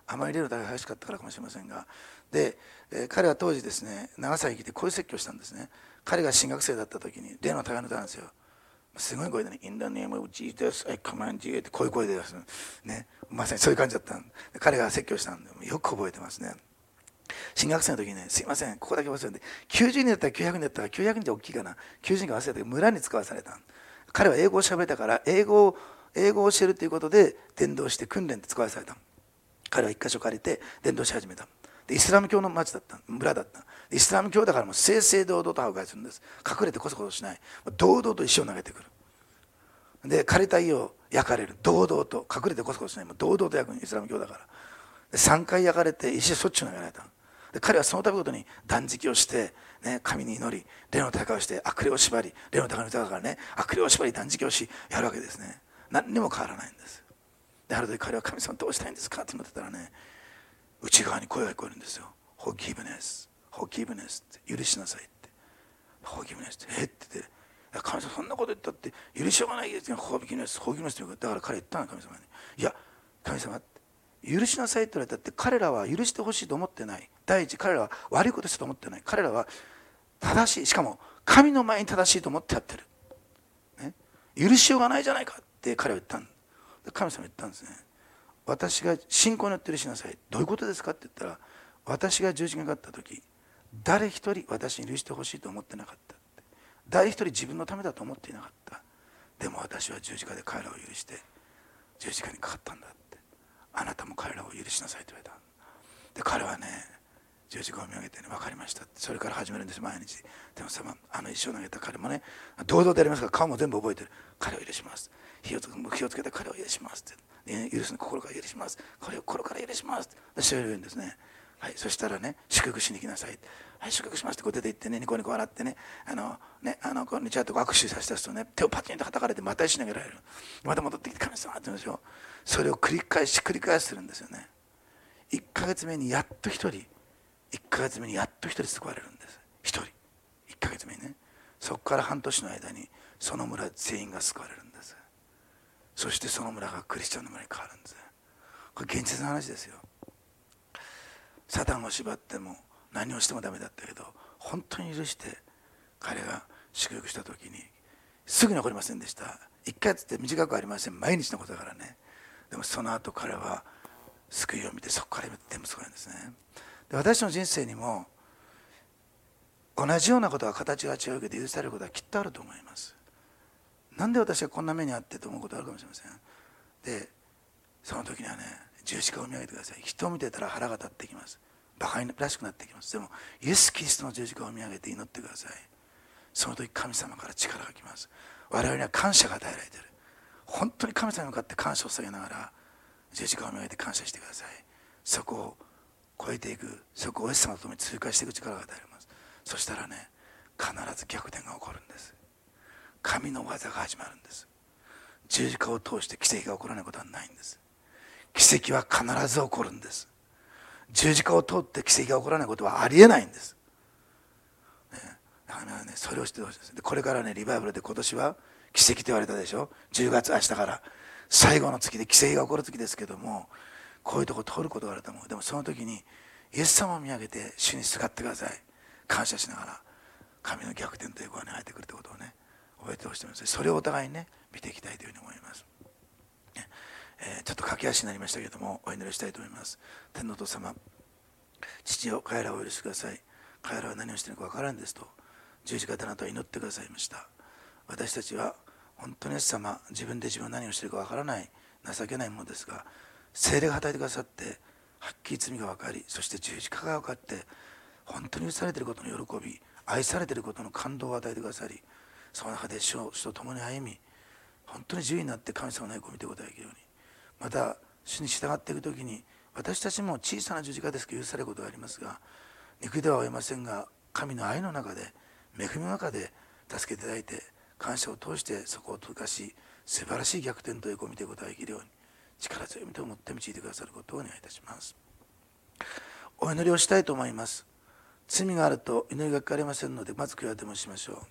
あまり霊の高が激しかったからかもしれませんが、で、えー彼は当時ですね、長崎に来てこういう説教をしたんですね。彼が新学生だった時に霊の高の歌なんですよ。すごい声でね、In the name of Jesus, I command you ってこういう声でですね、まさにそういう感じだったんで、彼が説教したんで、よく覚えてますね。新学生の時にね、すいません、ここだけ忘れて、きゅうじゅうにんだったらきゅうひゃくにんだったらきゅうひゃくにんで大きいかな、きゅうじゅうにんか忘れたけど、村に使わされた。彼は英語を喋れたから、英語を、英語を教えるということで、伝道して訓練で使わされた。彼は一箇所借りて伝道し始めた。でイスラム教の町だった、村だった。イスラム教だからもう正々堂々と迫害するんです。隠れてこそこそしない。堂々と石を投げてくる。で借りた家を焼かれる。堂々と隠れてこそこそしない。もう堂々と焼くイスラム教だから。でさんかい焼かれて石しょっちゅう投げられた。で彼はその度ごとに断食をして、ね、神に祈り、霊の戦いをして悪霊を縛り、霊の戦いの歌だからね、悪霊を縛り断食をしやるわけですね。何にも変わらないんです。である時彼は神様どうしたいんですかって言ってたらね、内側に声が聞こえるんですよ。Forgiveness, Forgiveness って許しなさいって。Forgiveness ってえって言って、神様そんなこと言ったって許しようがないですよ。Forgiveness, Forgiveness って言うから、だから彼言ったの神様に。いや神様許しなさいって言われたって彼らは許してほしいと思ってない。第一彼らは悪いことしたと思ってない。彼らは正しい、しかも神の前に正しいと思ってやってる、ね、許しようがないじゃないかって彼は言ったんです。神様言ったんですね。私が信仰によって許しなさい。どういうことですかって言ったら、私が十字架にかかった時、誰一人私に許してほしいと思ってなかった。誰一人自分のためだと思っていなかった。でも私は十字架で彼らを許して十字架にかかったんだって。あなたも彼らを許しなさいと言われた。で彼はね、十字架を見上げてね、分かりましたって。それから始めるんです、毎日。でもさ、あの石を投げた彼もね、堂々とやりますから、顔も全部覚えてる。彼を許します。火をつ火をつけて彼を許しますって、ね、許すの心から許します。これを心から許しますって。そう言うんですね。はい、そしたらね、祝福しに来なさい。はい、祝福しますってこう出て行ってね、ニコニコ笑ってね、あのね、あのこんにちはと握手させた人ね、手をパチンと叩かれてまた石投げられる。また戻ってきて神様って言うんですよ。それを繰り返し繰り返してるんですよね。いっかげつめにやっと一人、いっかげつめにやっと一人救われるんです。一人、いっかげつめにね。そこから半年の間にその村全員が救われるんです。そしてその村がクリスチャンの村に変わるんです。これ現実の話ですよ。サタンを縛っても何をしてもダメだったけど、本当に許して彼が祝福した時にすぐに起こりませんでした。いっかげつって短くありません。毎日のことだからね。でもその後彼は救いを見て、そこから全部救われるんですね。で私の人生にも同じようなことが形が違うけど許されることはきっとあると思います。なんで私がこんな目にあってと思うことあるかもしれません。でその時にはね、十字架を見上げてください。人を見てたら腹が立ってきます。バカらしくなってきます。でもイエス・キリストの十字架を見上げて祈ってください。その時神様から力が来ます。我々には感謝が与えられている。本当に神様に向かって感謝を捧げながら十字架を見上げて感謝してください。そこを超えていく、そこをイエス様と共に通過していく力が与えられます。そしたらね、必ず逆転が起こるんです。神の技が始まるんです。十字架を通して奇跡が起こらないことはないんです。奇跡は必ず起こるんです。十字架を通って奇跡が起こらないことはありえないんです、ね、だからね、それをしてほしいです。でこれからね、リバイバルで今年は奇跡と言われたでしょ。じゅうがつ、明日から最後の月で奇跡が起こる月ですけども、こういうとこ通ることがあると思う。でもその時にイエス様を見上げて主にすがってください。感謝しながら神の逆転という声に入ってくるということをね、覚えてほしいと思います。それをお互いにね、見ていきたいというふうに思います。えー、ちょっと駆け足になりましたけれども、お祈りしたいと思います。天のお父様、父よ、彼らをお許しください。彼らは何をしているのか分からんですと十字架であなたは祈ってくださいました。私たちは本当にイエス様、自分で自分は何をしているか分からない、情けないものですが、聖霊が働いてくださってはっきり罪が分かり、そして十字架が分かって本当に許されていることの喜び、愛されていることの感動を与えてくださり、その中で主と共に歩み、本当に自由になって神様の愛を見ていくことができるように、また主に従っていくときに、私たちも小さな十字架ですけど許されることがありますが、肉では追えませんが、神の愛の中で、恵みの中で助けていただいて、感謝を通してそこを通過し、素晴らしい逆転というを見ていくことができるように、力強い御手を持って導いてくださることをお願いいたします。お祈りをしたいと思います。罪があると祈りがかかりませんので、まず悔い改めをしましょう。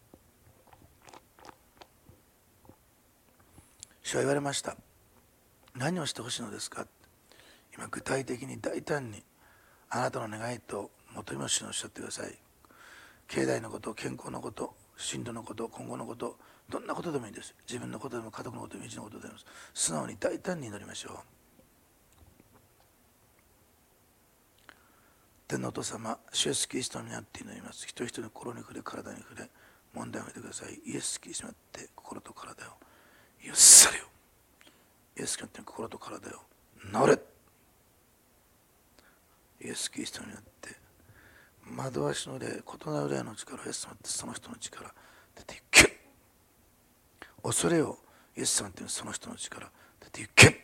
主は言われました。 何をしてほしいのですか。今具体的に大胆にあなたの願いと求めを主におっしゃってください。経済のこと、健康のこと、進路のこと、今後のこと、どんなことでもいいです。自分のことでも家族のことでも道のことでも素直に大胆に祈りましょう。天のお父様、主イエスキリストにあって祈ります。一人一人の心に触れ、体に触れ、問題を見てください。イエスキリストにあって心と体を許されよ。イエスキリストに心と体を治れ。イエスキリストにあって惑わしの霊、異なる霊の力をイエス様ってその人の力出ていけ。恐れをイエス様ってその人の力出ていけ。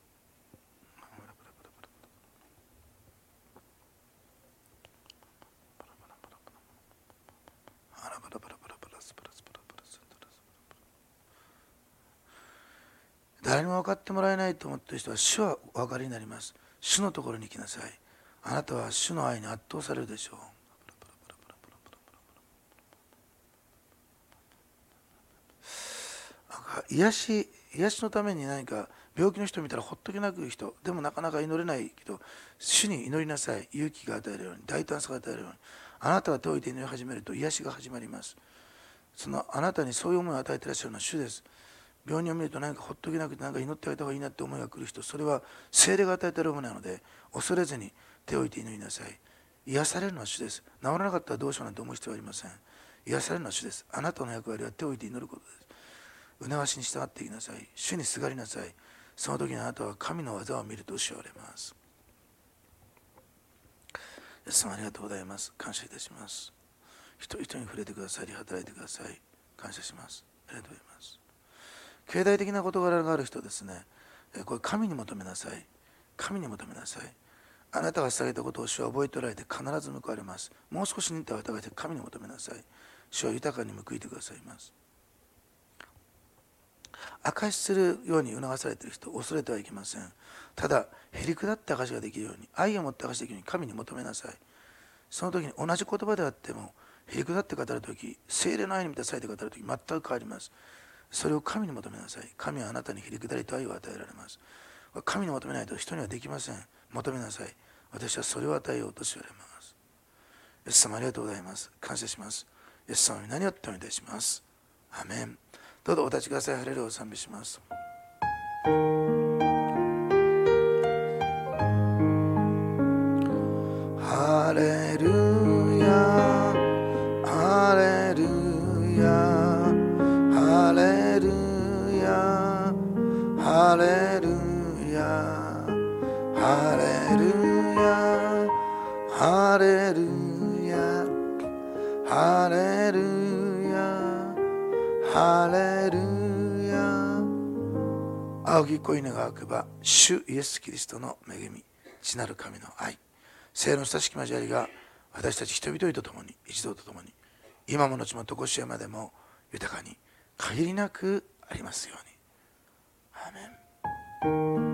誰にも分かってもらえないと思っている人は主はお分かりになります。主のところに行きなさい。あなたは主の愛に圧倒されるでしょう。なんか癒し癒しのために何か病気の人を見たらほっとけなく人でもなかなか祈れないけど、主に祈りなさい。勇気が与えるように、大胆さが与えるように、あなたが手を置いて祈り始めると癒しが始まります。そのあなたにそういう思いを与えていらっしゃるのは主です。病人を見ると何かほっとけなくて何か祈ってあげた方がいいなって思いが来る人、それは聖霊が与えているものなので、恐れずに手を置いて祈りなさい。癒されるのは主です。治らなかったらどうしようなんて思う必要はありません。癒されるのは主です。あなたの役割は手を置いて祈ることです。促しに従っていきなさい。主にすがりなさい。その時にあなたは神の技を見ると主は言われます。イエス様ありがとうございます。感謝いたします。人々に触れてくださり、働いてください。感謝します。ありがとうございます。経済的な事柄がある人ですね、これ神に求めなさい。神に求めなさい。あなたが捧げたことを主は覚えておられて必ず報われます。もう少し忍耐を与えて神に求めなさい。主は豊かに報いてくださいます。証しするように促されている人、恐れてはいけません。ただ、へりくだって証しができるように、愛を持って証しできるように神に求めなさい。その時に同じ言葉であっても、へりくだって語るとき、聖霊の愛に満たされて語るとき、全く変わります。それを神に求めなさい。神はあなたにへりくだりと愛を与えられます。神に求めないと人にはできません。求めなさい。私はそれを与えようとし言われます。イエス様ありがとうございます。感謝します。イエス様に何をお願いいたします。アーメン。どうぞお立ちください。ハレルヤを賛美します。ハレルヤ、ハレルヤ、ハレルヤ、ハレルヤ、ハレルヤ、ハレルヤ、ハレルヤ、ハレルヤ。青き恋のが開けば、主イエス・キリストの恵み、父なる神の愛、聖の親しき交わりが私たち人々と共に、一同と共に、今も後も常しえまでも豊かに限りなくありますように。アーメン。